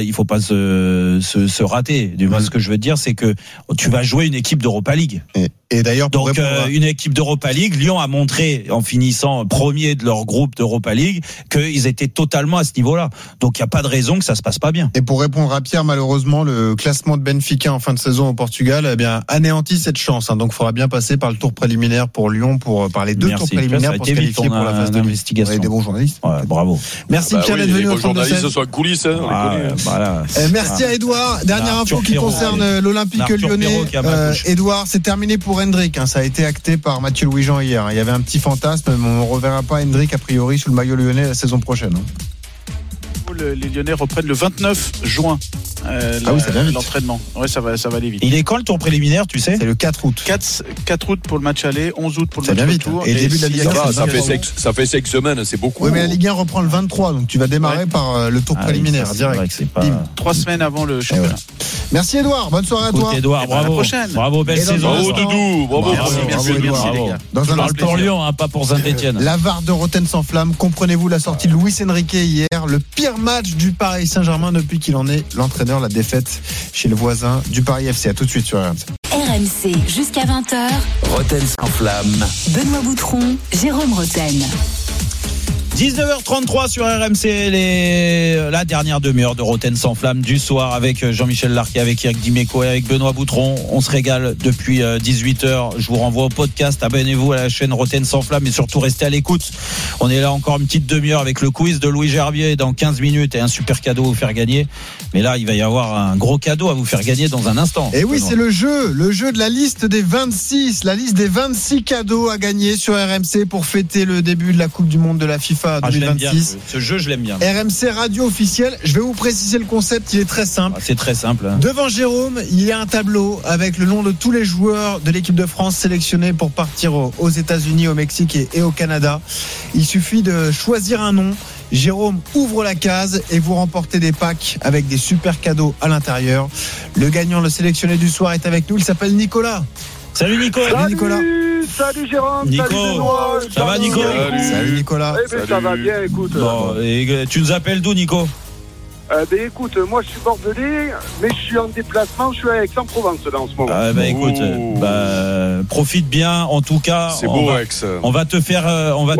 se rater. Du moins, ce que je veux dire, c'est que tu vas jouer une équipe d'Europa League. Et d'ailleurs, donc une équipe d'Europa League, Lyon a montré en finissant premier de leur groupe d'Europa League qu'ils étaient totalement à ce niveau-là. Donc il y a pas de raison que ça se passe pas bien. Et pour répondre à Pierre, malheureusement, le classement de Benfica en fin de saison au Portugal, anéantit cette chance. Donc il faudra bien passer par le tour préliminaire pour Lyon, par les deux tours préliminaires pour se qualifier pour la phase d'investigation. Vous avez des bons journalistes. Ouais, bravo. Merci Pierre d'être venu au 32-16. Les journalistes sont en coulisses. Merci à Edouard. Dernière info qui concerne l'Olympique lyonnais. Edouard, c'est terminé pour Hendrick. Ça a été acté par Mathieu Louis-Jean hier. Il y avait un petit fantasme, mais on ne reverra pas Hendrick a priori sous le maillot lyonnais la saison prochaine. Les Lyonnais reprennent le 29 juin. L'entraînement. Ouais, ça va aller vite. Il est quand le tour préliminaire, tu sais? C'est le 4 août. 4 août pour le match aller, 11 août pour le match retour. Et début de la Ligue 1. Ça fait 5 semaines, c'est beaucoup. Oui, mais la Ligue 1 reprend le 23, donc tu vas démarrer par le tour préliminaire direct. 3 semaines avant le championnat. Merci Edouard, bonne soirée à toi. Edouard, bravo. À la prochaine. Bravo, belle saison. Bravo Doudou, bravo. Merci les gars. Dans un pour Lyon, pas pour Saint-Etienne. La VAR de Rotten sans flamme. Comprenez-vous la sortie de Luis Enrique hier, le pire match du Paris Saint-Germain depuis qu'il en est l'entraîneur, la défaite chez le voisin du Paris FC. À tout de suite sur RMC. RMC jusqu'à 20h. Rotten sans flamme. Benoît Boutron, Jérôme Rotten. 19h33 sur RMC, la dernière demi-heure de Rotten sans flamme du soir avec Jean-Michel Larquet, avec Eric Dimeco et avec Benoît Boutron. On se régale depuis 18h. Je vous renvoie au podcast. Abonnez-vous à la chaîne Rotten sans flamme et surtout restez à l'écoute. On est là encore une petite demi-heure avec le quiz de Louis Gerbier dans 15 minutes et un super cadeau à vous faire gagner. Mais là, il va y avoir un gros cadeau à vous faire gagner dans un instant. Et oui, c'est le jeu de la liste des 26, la liste des 26 cadeaux à gagner sur RMC pour fêter le début de la Coupe du Monde de la FIFA 2026. Ce jeu, je l'aime bien. RMC radio officiel. Je vais vous préciser le concept. Il est très simple. C'est très simple. Devant Jérôme, il y a un tableau avec le nom de tous les joueurs de l'équipe de France sélectionnés pour partir aux États-Unis, au Mexique et au Canada. Il suffit de choisir un nom Jérôme ouvre la case et vous remportez des packs avec des super cadeaux à l'intérieur. Le gagnant, le sélectionné du soir est avec nous. Il s'appelle Nicolas. Salut Nico. Salut Nicolas. Salut Jérôme. Nico. Salut Benoît. Ça va Nico? Salut Nicolas. Eh ben, ça va bien, écoute. Bon, et tu nous appelles d'où Nico? Écoute, moi je suis bordelais, mais je suis en déplacement, je suis à Aix-en-Provence là en ce moment. Écoute, profite bien en tout cas. C'est beau Aix. On va te faire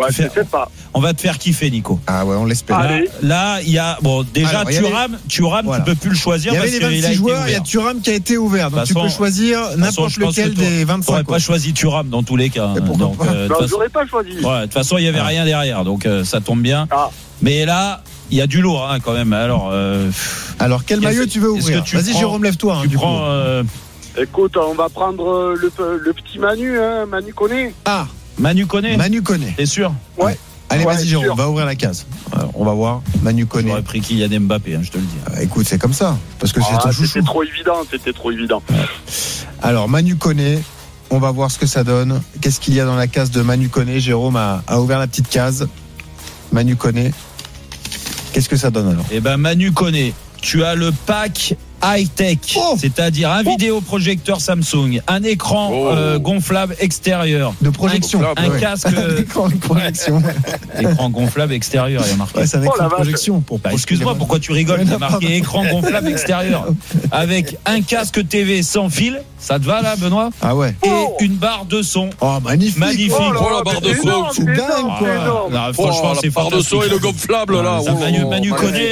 on va te faire kiffer Nico. Ah ouais, on l'espère. Là, il y a déjà Thuram, voilà. Tu peux plus le choisir. Il y avait les 26 joueurs, il y a Thuram qui a été ouvert. Donc tu peux choisir n'importe lequel des 25. Tu n'aurais pas choisi Thuram dans tous les cas. Non, je n'aurais pas choisi. De toute façon, il n'y avait rien derrière, donc ça tombe bien. Mais là, il y a du lourd quand même. Alors quel maillot tu veux ouvrir? Vas-y Jérôme, lève-toi. Tu prends. Écoute, on va prendre le petit Manu, Manu Koné. Ah, Manu Koné. T'es sûr? Ouais. Allez, vas-y Jérôme, on va ouvrir la case. On va voir. Manu Koné. J'aurais pris Kylian Mbappé, je te le dis. Écoute, c'est comme ça, parce que c'est ton chouchou. C'était trop évident. Alors Manu Koné, on va voir ce que ça donne. Qu'est-ce qu'il y a dans la case de Manu Koné? Jérôme a ouvert la petite case. Manu Koné. Qu'est-ce que ça donne alors? Eh ben Manu Koné, tu as le pack high-tech, c'est-à-dire un vidéoprojecteur Samsung, un écran gonflable extérieur de projection, un casque écran de projection, écran gonflable extérieur, il y a marqué. Ouais, c'est avec la projection. Excuse-moi, pourquoi tu rigoles? Il y a marqué écran gonflable extérieur avec un casque TV sans fil. Ça te va là, Benoît? Ah ouais. Et une barre de son. Oh, magnifique. La barre de son. C'est dingue, quoi. Non, franchement, c'est la barre de son et le gonflable là. Manu Koné,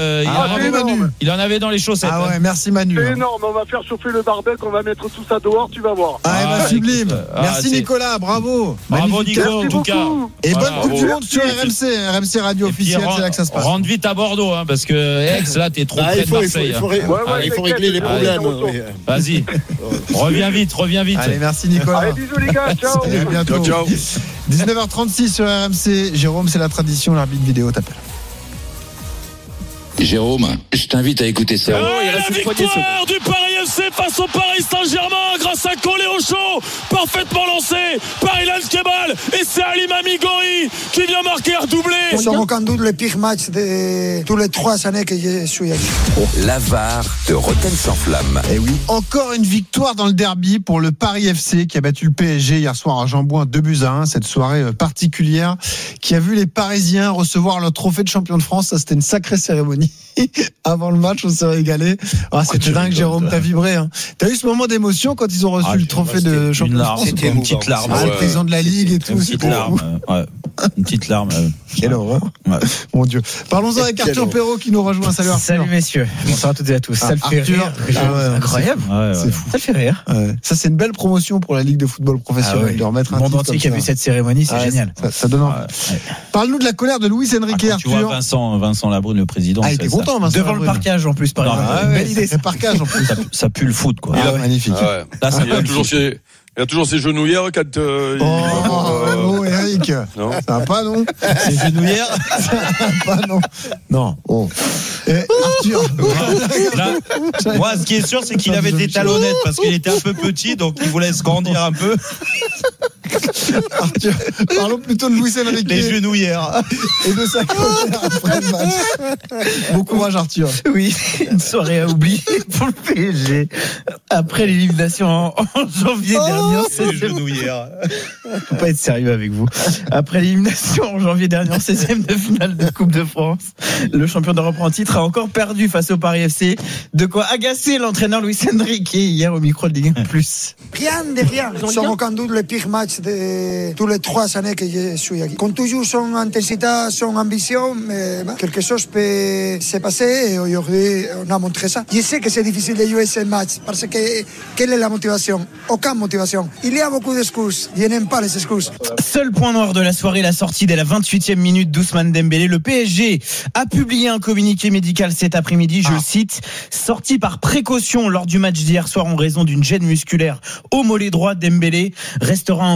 il en avait dans les chaussettes. Ah ouais, merci Manu. C'est énorme, on va faire chauffer le barbecue, on va mettre tout ça dehors, tu vas voir. Sublime. Merci Nicolas, bravo. Bravo Nico, en tout cas. Et bonne Coupe du Monde sur RMC Radio officielle, c'est là que ça se passe. Rentre vite à Bordeaux, parce que Aix, là, t'es trop près de Marseille. Il faut régler les problèmes. Vas-y. Reviens vite. Allez, merci Nicolas. Allez, bisous les gars, ciao. À bientôt. Ciao. 19h36 sur RMC. Jérôme, c'est la tradition, l'arbitre vidéo t'appelle. Jérôme, je t'invite à écouter ça. La victoire du Paris FC face au Paris Saint-Germain grâce à Coléo Show, parfaitement lancé par Ilan Kebal, et c'est Ali Mamigori qui vient marquer un doublé. C'est aucun doute le pire match de tous les 3 années que je suis ici. La VAR de Rotten sans flamme. Et oui, encore une victoire dans le derby pour le Paris FC qui a battu le PSG hier soir à Jean-Bouin 2-1. Cette soirée particulière qui a vu les Parisiens recevoir leur trophée de champion de France. Ça, c'était une sacrée cérémonie. Avant le match, on s'est régalé. C'était dingue, Jérôme, t'as vibré. T'as eu ce moment d'émotion quand ils ont reçu le trophée de champion de France? C'était une petite larme. Le président de la Ligue et tout. Une petite larme. Une petite larme. Quelle horreur. Mon Dieu. Parlons-en avec Arthur Perrault qui nous rejoint. Salut Arthur. Salut messieurs. Bonsoir à toutes et à tous. Ça le fait rire. Incroyable. C'est fou. Ça le fait rire. Ça, c'est une belle promotion pour la Ligue de football professionnel de remettre un monde entier qui a vu cette cérémonie, c'est génial. Ça donne envie. Parle-nous de la colère de Luis Enrique, Arthur. Tu vois Vincent Labrune, le président. Il était content, Vincent. Devant le parquage en plus, par exemple. Belle idée. C'est parquage en plus. Ça pue le foot, quoi. Magnifique. Là, il a toujours ses genouillères quand Eric. Non. Ça va pas, non? Ses genouillères? Ça va pas, non? Non. Arthur. Là, moi, ce qui est sûr, c'est qu'il avait des talonnettes parce qu'il était un peu petit, donc il voulait se grandir un peu. Arthur, parlons plutôt de Luis Enrique. Les genouillères. Et de sa colère après le match. Bon courage, Arthur. Oui, une soirée à oublier pour le PSG. Après l'élimination en janvier dernier. Les genouillères. Faut pas être sérieux avec vous. Après l'élimination en janvier dernier en 16e de finale de Coupe de France, le champion d'Europe en titre a encore perdu face au Paris FC. De quoi agacer l'entraîneur Luis Enrique hier au micro de Ligue 1+. Rien de rien. C'est aucun doute le pire match de tous les 3 années que je suis ici. Comme toujours, son intensité, son ambition, mais quelque chose peut se passer et aujourd'hui on a montré ça. Je sais que c'est difficile de jouer ce match parce que quelle est la motivation? Aucune motivation. Il y a beaucoup d'excuses. Je n'aime pas les excuses. Seul point noir de la soirée, la sortie dès la 28e minute d'Ousmane Dembélé. Le PSG a publié un communiqué médical cet après-midi, je le cite, sorti par précaution lors du match d'hier soir en raison d'une gêne musculaire au mollet droit. Dembélé restera en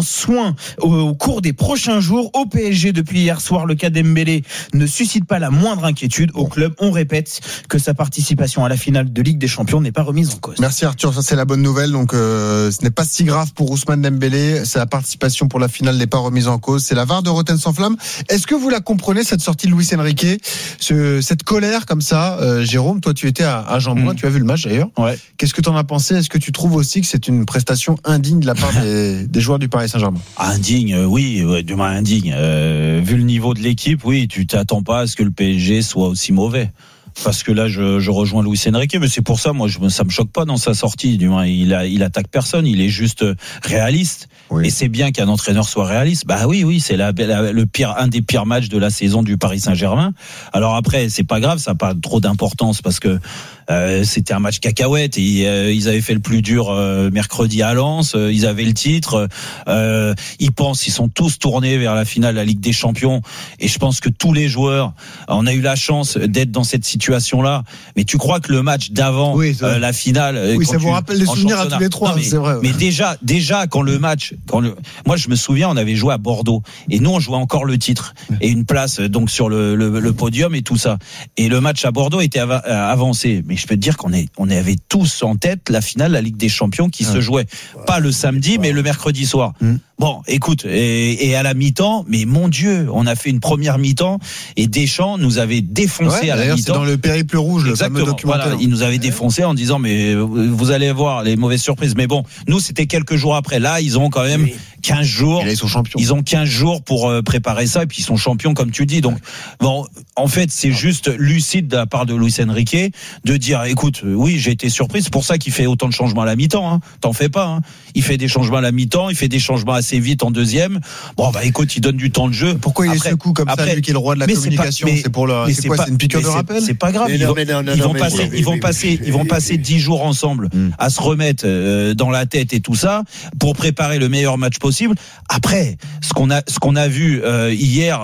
soin au cours des prochains jours. Au PSG, depuis hier soir, le cas Dembélé ne suscite pas la moindre inquiétude. Au club, on répète que sa participation à la finale de Ligue des Champions n'est pas remise en cause. Merci Arthur, ça c'est la bonne nouvelle. Donc ce n'est pas si grave pour Ousmane Dembélé. Sa participation pour la finale n'est pas remise en cause. C'est la VAR de Rotten sans flamme. Est-ce que vous la comprenez, cette sortie de Luis Enrique, cette colère comme ça? Jérôme, toi tu étais à Jean-Bouin, tu as vu le match d'ailleurs. Ouais. Qu'est-ce que tu en as pensé? Est-ce que tu trouves aussi que c'est une prestation indigne de la part des joueurs du Paris Saint-Germain? Indigne, oui, du moins indigne. Vu le niveau de l'équipe, oui, tu t'attends pas à ce que le PSG soit aussi mauvais. Parce que là, je rejoins Luis Enrique, mais c'est pour ça, moi, ça me choque pas dans sa sortie. Du moins, il attaque personne, il est juste réaliste. Oui. Et c'est bien qu'un entraîneur soit réaliste. Bah oui, c'est un des pires matchs de la saison du Paris Saint-Germain. Alors après, c'est pas grave, ça n'a pas trop d'importance parce que c'était un match cacahuète. Et, ils avaient fait le plus dur mercredi à Lens. Ils avaient le titre. Ils sont tous tournés vers la finale de la Ligue des Champions. Et je pense que tous les joueurs, on a eu la chance d'être dans cette situation-là. Mais tu crois que le match d'avant, la finale, oui, ça vous rappelle des souvenirs à tous les trois. Non, mais, c'est vrai. Mais déjà quand le match, moi je me souviens, on avait joué à Bordeaux et nous on jouait encore le titre et une place donc sur le podium et tout ça. Et le match à Bordeaux était avancé. Mais je peux te dire qu'on avait tous en tête la finale de la Ligue des Champions qui se jouait pas le samedi mais le mercredi soir. Bon, écoute, et à la mi-temps, mais mon Dieu, on a fait une première mi-temps et Deschamps nous avait défoncé à la mi-temps. C'est dans le Périple Rouge, exactement, le fameux documentaire. Voilà, il nous avait défoncé en disant mais vous allez voir les mauvaises surprises. Mais bon, nous c'était quelques jours après. Là, ils ont quand même 15 jours. Et là, ils sont champions. Ils ont 15 jours pour préparer ça et puis ils sont champions comme tu dis. Donc bon, en fait, c'est juste lucide de la part de Luis Enrique de dire écoute, oui, j'ai été surpris, c'est pour ça qu'il fait autant de changements à la mi-temps, hein. T'en fais pas, hein. Il fait des changements à la mi-temps, il fait des changements assez vite en deuxième. Bon bah écoute, il donne du temps de jeu. Pourquoi il est secoué comme ça, lui qui est le roi de la communication? C'est pour le c'est quoi, c'est une piqûre de rappel? C'est pas grave, ils vont passer 10 jours ensemble à se remettre dans la tête et tout ça pour préparer le meilleur match possible. Après, ce qu'on a vu hier,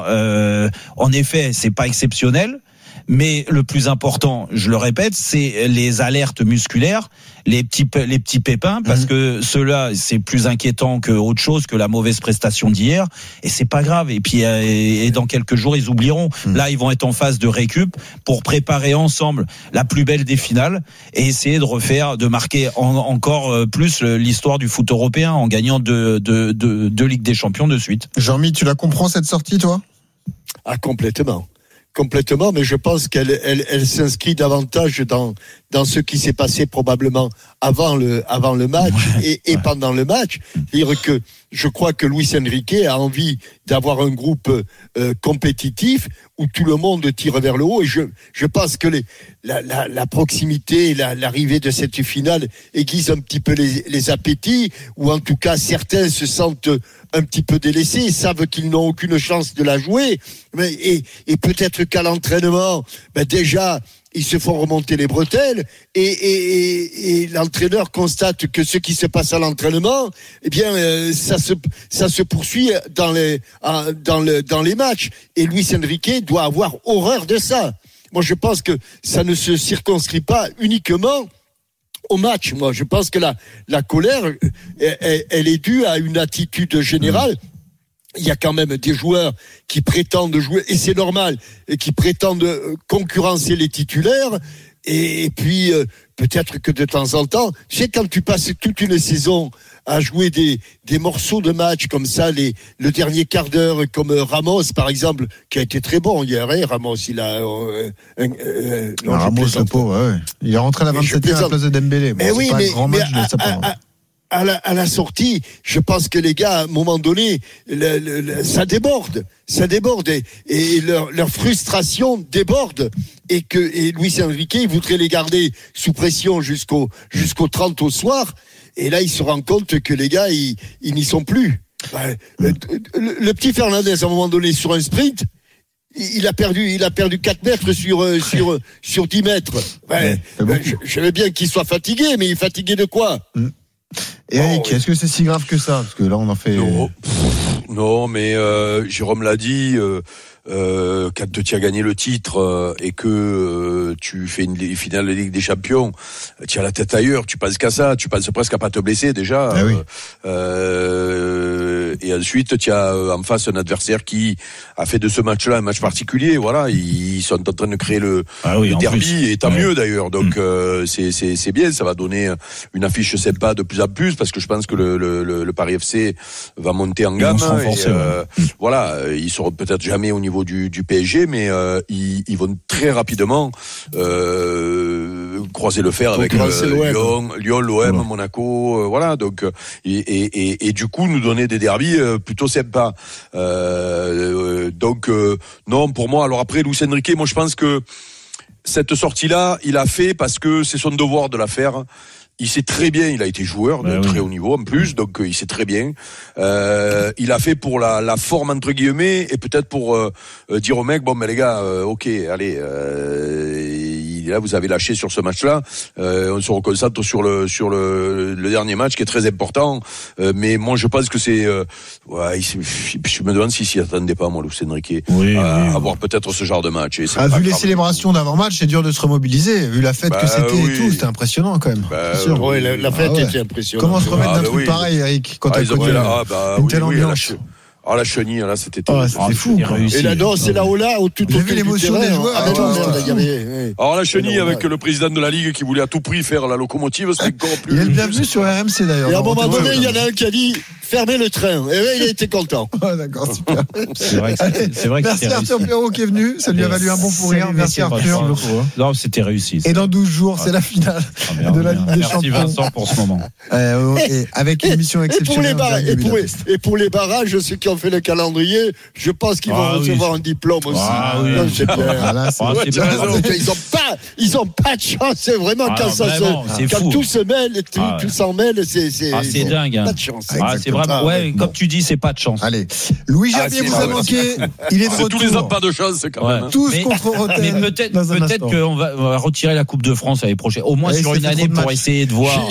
en effet, c'est pas exceptionnel. Mais le plus important, je le répète, c'est les alertes musculaires, les petits pépins, parce que ceux-là, c'est plus inquiétant que autre chose, que la mauvaise prestation d'hier. Et c'est pas grave. Et puis, et dans quelques jours, ils oublieront. Là, ils vont être en phase de récup pour préparer ensemble la plus belle des finales et essayer de marquer encore plus l'histoire du foot européen en gagnant deux Ligue des Champions de suite. Jean-Mi, tu la comprends cette sortie, toi? Ah, complètement, mais je pense qu'elle s'inscrit davantage dans ce qui s'est passé probablement avant le match et pendant le match. C'est-à-dire que je crois que Luis Enrique a envie d'avoir un groupe compétitif où tout le monde tire vers le haut, et je pense que la proximité, l'arrivée de cette finale aiguise un petit peu les appétits, ou en tout cas certains se sentent un petit peu délaissés, savent qu'ils n'ont aucune chance de la jouer, et peut-être qu'à l'entraînement, déjà ils se font remonter les bretelles, et l'entraîneur constate que ce qui se passe à l'entraînement, eh bien ça se poursuit dans les matchs, et Luis Enrique doit avoir horreur de ça. Moi je pense que ça ne se circonscrit pas uniquement au match. Moi je pense que la colère elle est due à une attitude générale. Il y a quand même des joueurs qui prétendent jouer, et c'est normal, et qui prétendent concurrencer les titulaires, et puis peut-être que de temps en temps, tu sais, quand tu passes toute une saison à jouer des morceaux de match comme ça, le dernier quart d'heure, comme Ramos par exemple, qui a été très bon hier, hein, Ramos, il a Ramos le pauvre, il est rentré à la 27e à la place de Dembélé. Mais oui, à la sortie, je pense que les gars, à un moment donné, ça déborde, et leur frustration déborde, et Luis Enrique, il voudrait les garder sous pression jusqu'au 30 au soir, et là il se rend compte que les gars, ils n'y sont plus. Le petit Fernandez, à un moment donné, sur un sprint, il a perdu 4 mètres sur 10 mètres. Je veux bien qu'il soit fatigué, mais il est fatigué de quoi? Eric, est-ce que c'est si grave que ça? Parce que là, on en fait... Non, mais Jérôme l'a dit, quand tu as gagné le titre et que tu fais une finale de Ligue des Champions, tu as la tête ailleurs, tu penses qu'à ça, tu penses presque à pas te blesser déjà. Ah oui. Et ensuite, tu as en face un adversaire qui a fait de ce match-là un match particulier. Voilà, ils sont en train de créer le derby, plus. Et tant mieux d'ailleurs. Donc c'est bien, ça va donner une affiche sympa de plus en plus parce que je pense que le Paris FC va monter en gamme. Voilà, ils seront peut-être jamais au niveau du PSG, mais ils vont très rapidement croiser le fer avec Lyon, l'OM, Monaco, voilà. Donc et du coup nous donner des derbys plutôt sympas. Donc non, pour moi. Alors après, Luis Enrique, moi je pense que cette sortie-là, il a fait parce que c'est son devoir de la faire. Il sait très bien, il a été joueur de très haut niveau en plus, donc il sait très bien. Il a fait pour la forme entre guillemets et peut-être pour dire aux mecs, bon mais les gars, ok, allez, là vous avez lâché sur ce match-là, on se reconcentre sur le dernier match qui est très important. Mais moi je pense que c'est, je me demande s'y attendait pas moi, Luis Enrique, à avoir peut-être ce genre de match. Et vu les célébrations d'avant-match, c'est dur de se remobiliser, vu la fête que c'était et tout, c'était impressionnant quand même. Oui, la fête était impressionnante. Comment se remettre d'un truc pareil, Eric, quand t'as connu une telle ambiance? La chenille, là, c'était fou. Et là, non, c'est là où tout vu l'émotion des joueurs. Alors, la chenille avec le président de la Ligue qui voulait à tout prix faire la locomotive, c'était encore plus. Il est le bienvenu sur RMC d'ailleurs. Et à un moment donné, il y en a un qui a dit fermez le train. Et là, il a été content. D'accord, super. C'est vrai que merci Arthur Perrault qui est venu. Ça lui a valu un bon fou rire. Merci Arthur. Non, c'était réussi. Et dans 12 jours, c'est la finale de la Ligue des Champions. Merci Vincent pour ce moment. Avec une émission exceptionnelle. Et pour les barrages, ceux qui ont fait le calendrier, je pense qu'ils vont recevoir un diplôme aussi. Non, c'est ils ont pas de chance, c'est vraiment quand tout se mêle, tout s'en mêle, c'est dingue. Pas de chance. C'est vraiment, comme tu dis, c'est pas de chance. Allez, Louis Gerbier vous a manqué, il est de retour. Tous les ans pas de chance quand même. Tous contre Rotten. Mais peut-être qu'on va retirer la Coupe de France l'année prochaine, au moins sur une année pour essayer de voir.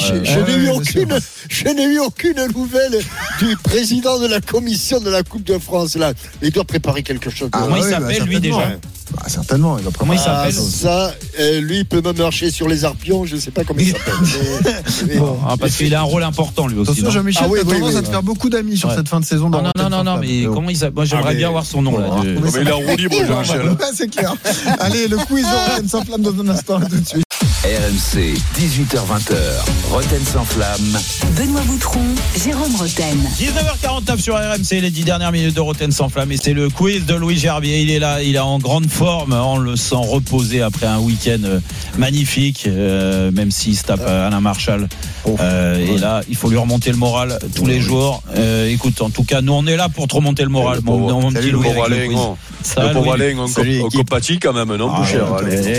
Je n'ai eu aucune nouvelle du président de la commission de la Coupe de France là. Il doit préparer quelque chose. Comment il s'appelle lui déjà? Certainement. Comment il s'appelle? Ça, lui il peut même marcher sur les arpions. Je ne sais pas comment il s'appelle. Parce qu'il a un rôle important lui aussi. Attention, Jean-Michel, t'as tendance à te faire beaucoup d'amis sur cette fin de saison. Non, mais comment il s'appelle? Moi j'aimerais bien avoir son nom là. Il est en roue libre, Jean-Michel. C'est clair. Allez, le quiz de Rotten sans flamme dans un instant, tout de suite. RMC, 18h-20h, Rotten sans flamme. Benoît Boutron, Jérôme Rotten. 19h49 sur RMC, les 10 dernières minutes de Rotten sans flamme. Et c'est le quiz de Louis Gerbier. Il est là, il est en grande forme. On le sent reposé après un week-end magnifique, même s'il se tape Alain Marchal. Et là, il faut lui remonter le moral tous les jours. Écoute, en tout cas, nous on est là pour te remonter le moral. Mon petit Louis. Le pauvre Alain, on compatit quand même, non, plus cher.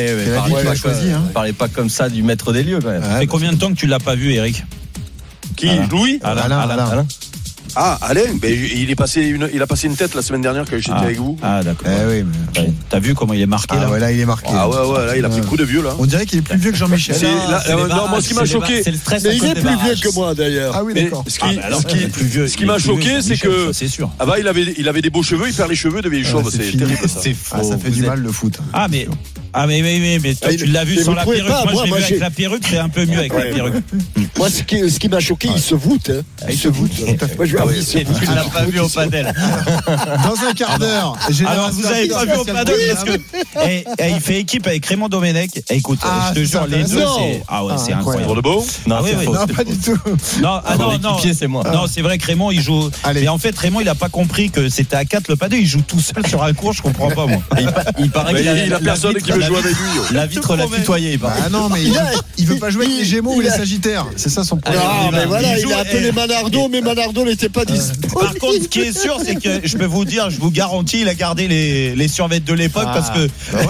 Parlez pas comme ça du maître des lieux quand même. Ça fait combien de temps que tu l'as pas vu, Eric? Qui? Louis? Alain. Ah, Alain, il a passé une tête la semaine dernière quand j'étais avec vous. Ah, d'accord. T'as vu comment il est marqué là? Là, il est marqué. Là, il a pris le coup de vieux là. On dirait qu'il est plus vieux que Jean-Michel. Non, moi, ce qui m'a choqué, mais il est plus vieux que moi d'ailleurs. Ah oui, d'accord. Ce qui m'a choqué, c'est que il avait des beaux cheveux, il perd les cheveux de vieille chauve. C'est terrible ça. C'est faux. Ça fait du mal le foot. Mais toi, tu l'as vu sans la perruque. Moi, je l'ai vu avec la perruque, c'est un peu mieux avec la perruque. Moi, ce qui m'a choqué, il se voute. Il se voute. Moi, je tu l'as pas vu au padel. Dans un quart d'heure. Alors, vous avez pas vu au padel parce que il fait équipe avec Raymond Domenech. Écoute, je te jure, les deux, c'est incroyable. Pour de beau? Non, pas du tout. Non, c'est moi. Non, c'est vrai que Raymond, il joue. Mais en fait, Raymond, il a pas compris que c'était à 4 le padel. Il joue tout seul sur un cours. Je comprends pas, moi. Il paraît qu'il a personne qui veut jouer avec lui. La vitre l'a tutoyé. Non, mais il veut pas jouer avec les Gémeaux ou les Sagittaires. C'est ça son problème. Mais voilà, il a appelé Manardo, mais Manardo n'était pas disponible. Par contre, ce qui est sûr, c'est que je peux vous dire, je vous garantis, il a gardé les survêtements de l'époque parce que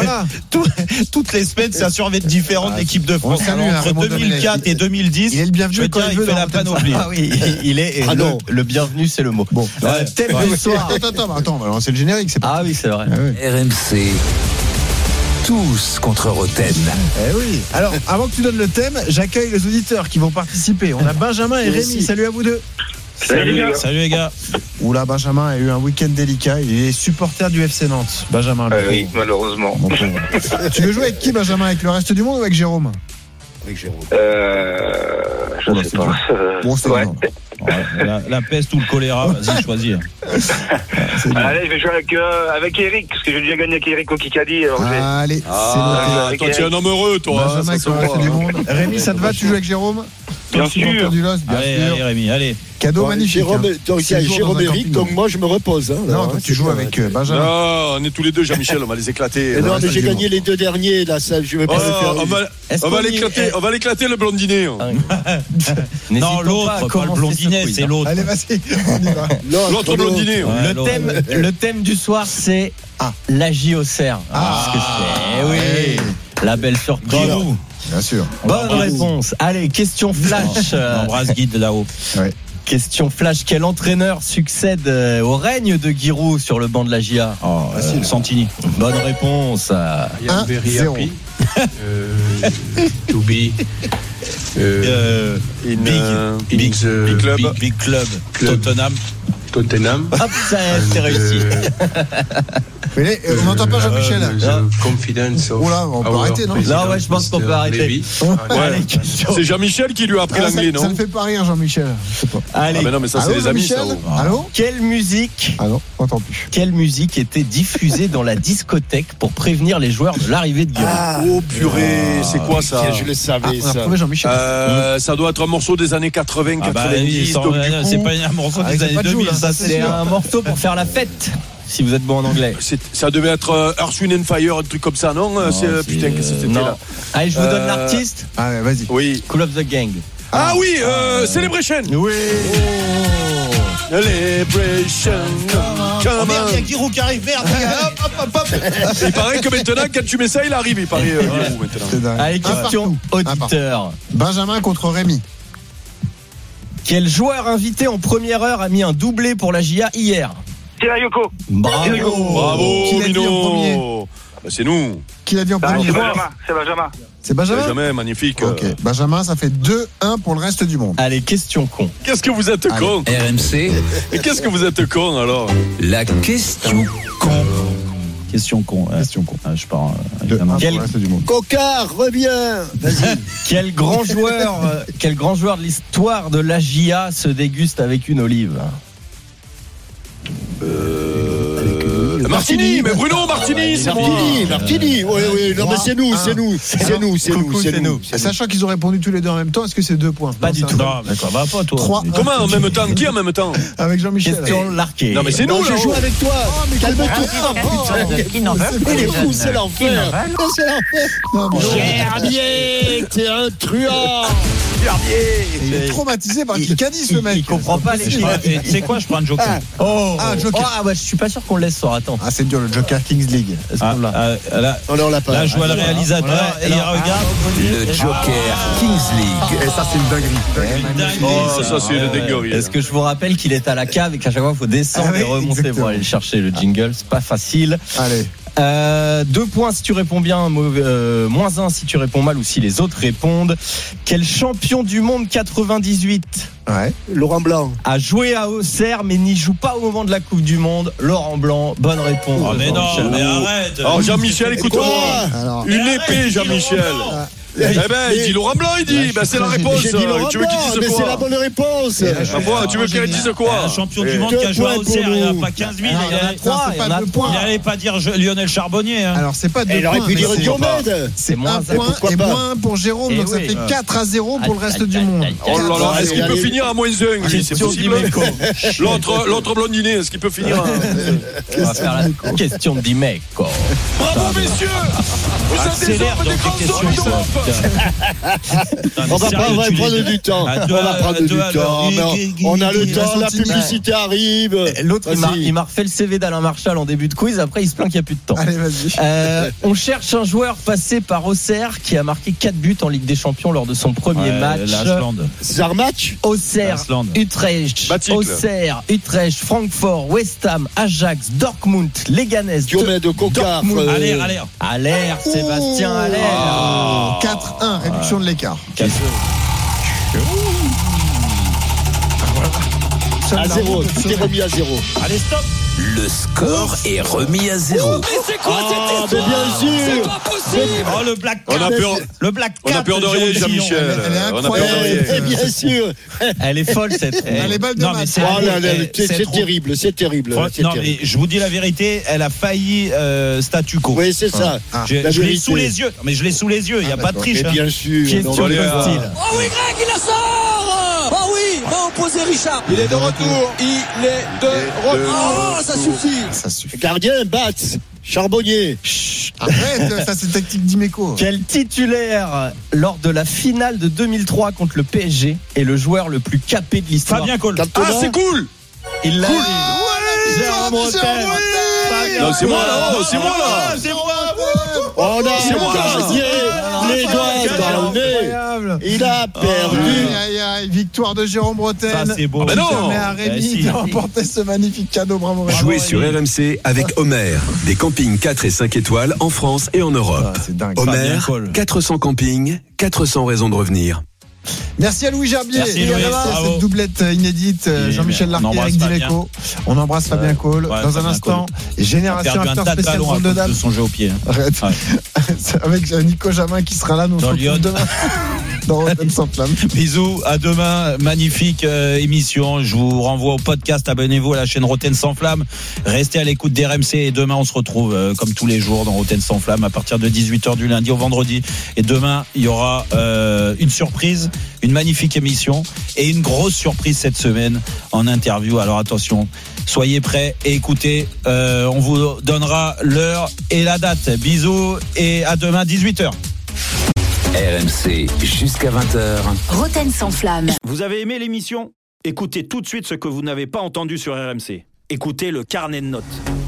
toutes les semaines, c'est un survêtement différent de l'équipe de France. Entre 2004 et 2010, il est le bienvenu quand il fait la panoplie. Il est le bienvenu, c'est le mot. Bon, thème du soir. Attends, c'est le générique, c'est pas. Ah oui, c'est vrai. RMC. Tous contre Rotten. Oui. Alors, avant que tu donnes le thème, j'accueille les auditeurs qui vont participer. On a Benjamin et Rémi. Salut à vous deux. Salut les gars. Oula, Benjamin a eu un week-end délicat. Il est supporter du FC Nantes. Benjamin. Oui, malheureusement. Tu veux jouer avec qui, Benjamin? Avec le reste du monde ou avec Jérôme? Avec Jérôme. Je sais pas. Bon, c'est ouais. La peste ou le choléra, vas-y, choisis. Allez, je vais jouer avec Eric, parce que j'ai déjà gagné avec Eric au Kikadi. Allez, c'est toi, tu es un homme heureux, toi. Benjamin, avec le reste du monde. Rémi, ça te va? Tu joues avec Jérôme? Bien sûr. Du LOSC, bien allez, sûr. Allez, Rémi, allez. Cadeau magnifique. Jérôme Eric, donc moi je me repose. Non, toi tu joues avec Benjamin. Non, on est tous les deux, Jean-Michel, on va les éclater. Non, mais j'ai gagné les 2 derniers, là, ça, je vais pas les faire. On va l'éclater le blondinet. Non, l'autre, pas le blondinet, c'est l'autre. Allez, vas-y, on y va. L'autre blondinet. Le thème du soir, c'est la JOCR. Oui, la belle surprise. Bien sûr. Bonne réponse. Allez, question flash. On embrasse Guide là-haut. Ouais. Question flash. Quel entraîneur succède au règne de Giroud sur le banc de la GIA? Santini. Bonne réponse. 1-0. To be Big club. Tottenham. Hop, ça c'est réussi. Mais on n'entend pas Jean-Michel. Confidence of Oula, on peut arrêter, non? Non, ouais, je pense qu'on peut arrêter. C'est Jean-Michel qui lui a appris l'anglais, non? Ça ne fait pas rire, Jean-Michel. Je sais pas. Allez. Ah mais non, mais ça c'est les amis, ça. Allô? Quelle musique? Ah non, on n'entend plus. Quelle musique était diffusée dans la discothèque pour prévenir les joueurs de l'arrivée de Giroud? Oh purée, c'est quoi ça? Je le savais, on a retrouvé Jean-Michel. Ça doit être un morceau des années 80, 90. Donc, c'est pas un morceau des années 2000. C'est un morceau pour faire la fête. Si vous êtes bon en anglais. Ça devait être Earth, Wind and Fire, un truc comme ça, non? Putain, qu'est-ce que c'était là? Allez, je vous donne l'artiste. Allez, vas-y. Oui. Cool of the Gang. Ah oui, Celebration. Oui. Celebration. Oh merde, il y a Giroud qui arrive, merde. Hop. Il paraît que maintenant, quand tu mets ça, il arrive. Il paraît Giroud maintenant. Allez, question auditeur. Benjamin contre Rémi. Quel joueur invité en première heure a mis un doublé pour la GIA hier? Yoko. Bravo, Mino. C'est nous. Qui l'a dit en premier? C'est Benjamin. C'est Benjamin? Benjamin, magnifique. Ok, Benjamin, ça fait 2-1 pour le reste du monde. Allez, question con. Qu'est-ce que vous êtes con? RMC. Et qu'est-ce que vous êtes con alors? La question con. Question con. Question con. Je pars avec un Quel reste du monde. Cocard, reviens. Vas-y. Quel grand joueur de l'histoire de la GIA se déguste avec une olive? Martini, mais Bruno Martini, c'est moi. Martini, oui, non mais c'est nous. Sachant qu'ils ont répondu tous les deux en même temps, est-ce que c'est 2 points? Pas du tout. Non, d'accord, va pas toi. 3. Comment en même temps? Qui en même temps? Avec Jean-Michel. Question larquée. Non mais c'est nous là. Je joue avec toi. Calme-toi. Qui n'en veut plus? Il est fou, c'est l'enfer. Gerbier, t'es un truand. Il est traumatisé par le Kikadi, ce mec. Il comprend pas les chiffres. Tu sais quoi, je prends un joker. Joker. Ah ouais, je suis pas sûr qu'on le laisse sur. Attends. Ah, c'est dur, le Joker Kings League. Est-ce qu'on l'a? On l'a pas. Là, je vois le réalisateur et il regarde. Le Joker Kings League. Et ça, c'est une dinguerie. Oh, ça c'est une dinguerie. Est-ce que je vous rappelle qu'il est à la cave et qu'à chaque fois il faut descendre et remonter exactement. pour aller chercher le jingle? C'est pas facile. Allez. 2 points si tu réponds bien, moins 1 si tu réponds mal ou si les autres répondent. Quel champion du monde 98 Laurent Blanc a joué à Auxerre mais n'y joue pas au moment de la Coupe du Monde? Laurent Blanc, bonne réponse. Oh mais non, mais arrête. Alors Jean-Michel, écoute-moi. Une épée, Jean-Michel. Eh ben, il dit Laurent Blanc, il dit. Ben, c'est la réponse. J'ai dit Laurent Tu veux qu'il Blanc, dise mais quoi? c'est la bonne réponse. Tu veux qu'il dise quoi? Un champion du monde qui a joué à Auxerre, il n'y en a pas 15 000. Il y en a 3, il y en a 2 points. Il n'allait pas dire Lionel Charbonnier. Alors, c'est pas 2 points. Il aurait pu dire Diomède. C'est moins 1 point et moins pour Jérôme, donc ça fait 4-0 pour le reste du monde. Oh là là, est-ce qu'il peut finir à moins 1? C'est possible. L'autre blondinet, est-ce qu'il peut finir à... On va faire la question d'Imeco. Bravo, messieurs! Vous êtes des hommes des grands hommes d'Europe! On va prendre du temps. On a le temps, la publicité arrive. L'autre, il m'a refait le CV d'Alain Marchal en début de quiz. Après, il se plaint qu'il n'y a plus de temps. Allez, vas-y. On cherche un joueur passé par Auxerre qui a marqué 4 buts en Ligue des Champions lors de son premier match. Zarmatch, Auxerre, Utrecht, Auxerre, Utrecht, Francfort, West Ham, Ajax, Dortmund, Leganés, Diomède, Cocard, Aller, Sébastien Aller. 4-1, réduction de l'écart. À 0, tout est remis à 0. Allez, stop. Le score est remis à 0. Mais c'est quoi cette histoire? Bien sûr. C'est pas possible. Oh, le Black On a peur. Le Black On a peur de rien, Jean-Michel. On a peur de rien. Bien sûr. Elle est folle cette. Elle est balle de match. C'est terrible, c'est terrible. Non, mais je vous dis la vérité, elle a failli statu quo. Oui, c'est ça. Je l'ai sous les yeux. Mais je l'ai sous les yeux, il n'y a pas de triche. Bien sûr. Question de style. Oh oui, Greg, il la sort. Oh oui, va opposer Richard. Il est de retour. Il est de retour. Oh, ça suffit. Gardien, Batz. Charbonnier. Arrête, ça c'est tactique d'Imeco. Quel titulaire lors de la finale de 2003 contre le PSG est le joueur le plus capé de l'histoire? Fabien Cole. Ah, c'est cool. Il l'a Cool. dit. Jérôme Rotten. Non, c'est moi là. C'est moi là. On a gagné les doigts dans le nez. Il a perdu. Victoire de Jérôme Rotten. Ça, c'est beau. Mais non. Permet à Rémi de remporter ce magnifique cadeau. Bravo. Jouez sur RMC avec Homer. Des campings 4 et 5 étoiles en France et en Europe. C'est dingue. Homer, 400 campings, 400 raisons de revenir. Merci à Louis Gerbier. Merci, et Louis. à cette doublette inédite, Jean-Michel Larquet, Eric Dimeco. On embrasse Fabien Cole. Dans un instant, Génération After spécial 32 dames. De son jeu au pied. Arrête. Avec Nico Jamin qui sera là. Nous on se retrouve demain dans Rotten sans flamme. Bisous, à demain. Magnifique émission. Je vous renvoie au podcast. Abonnez-vous à la chaîne Rotten sans flamme. Restez à l'écoute d'RMC et demain on se retrouve comme tous les jours dans Rotten sans flamme à partir de 18h du lundi au vendredi. Et demain il y aura une surprise, une magnifique émission et une grosse surprise cette semaine en interview. Alors attention, soyez prêts et écoutez, on vous donnera l'heure et la date. Bisous et à demain 18h. RMC jusqu'à 20h. Rotten sans flamme. Vous avez aimé l'émission ? Écoutez tout de suite ce que vous n'avez pas entendu sur RMC. Écoutez le carnet de notes.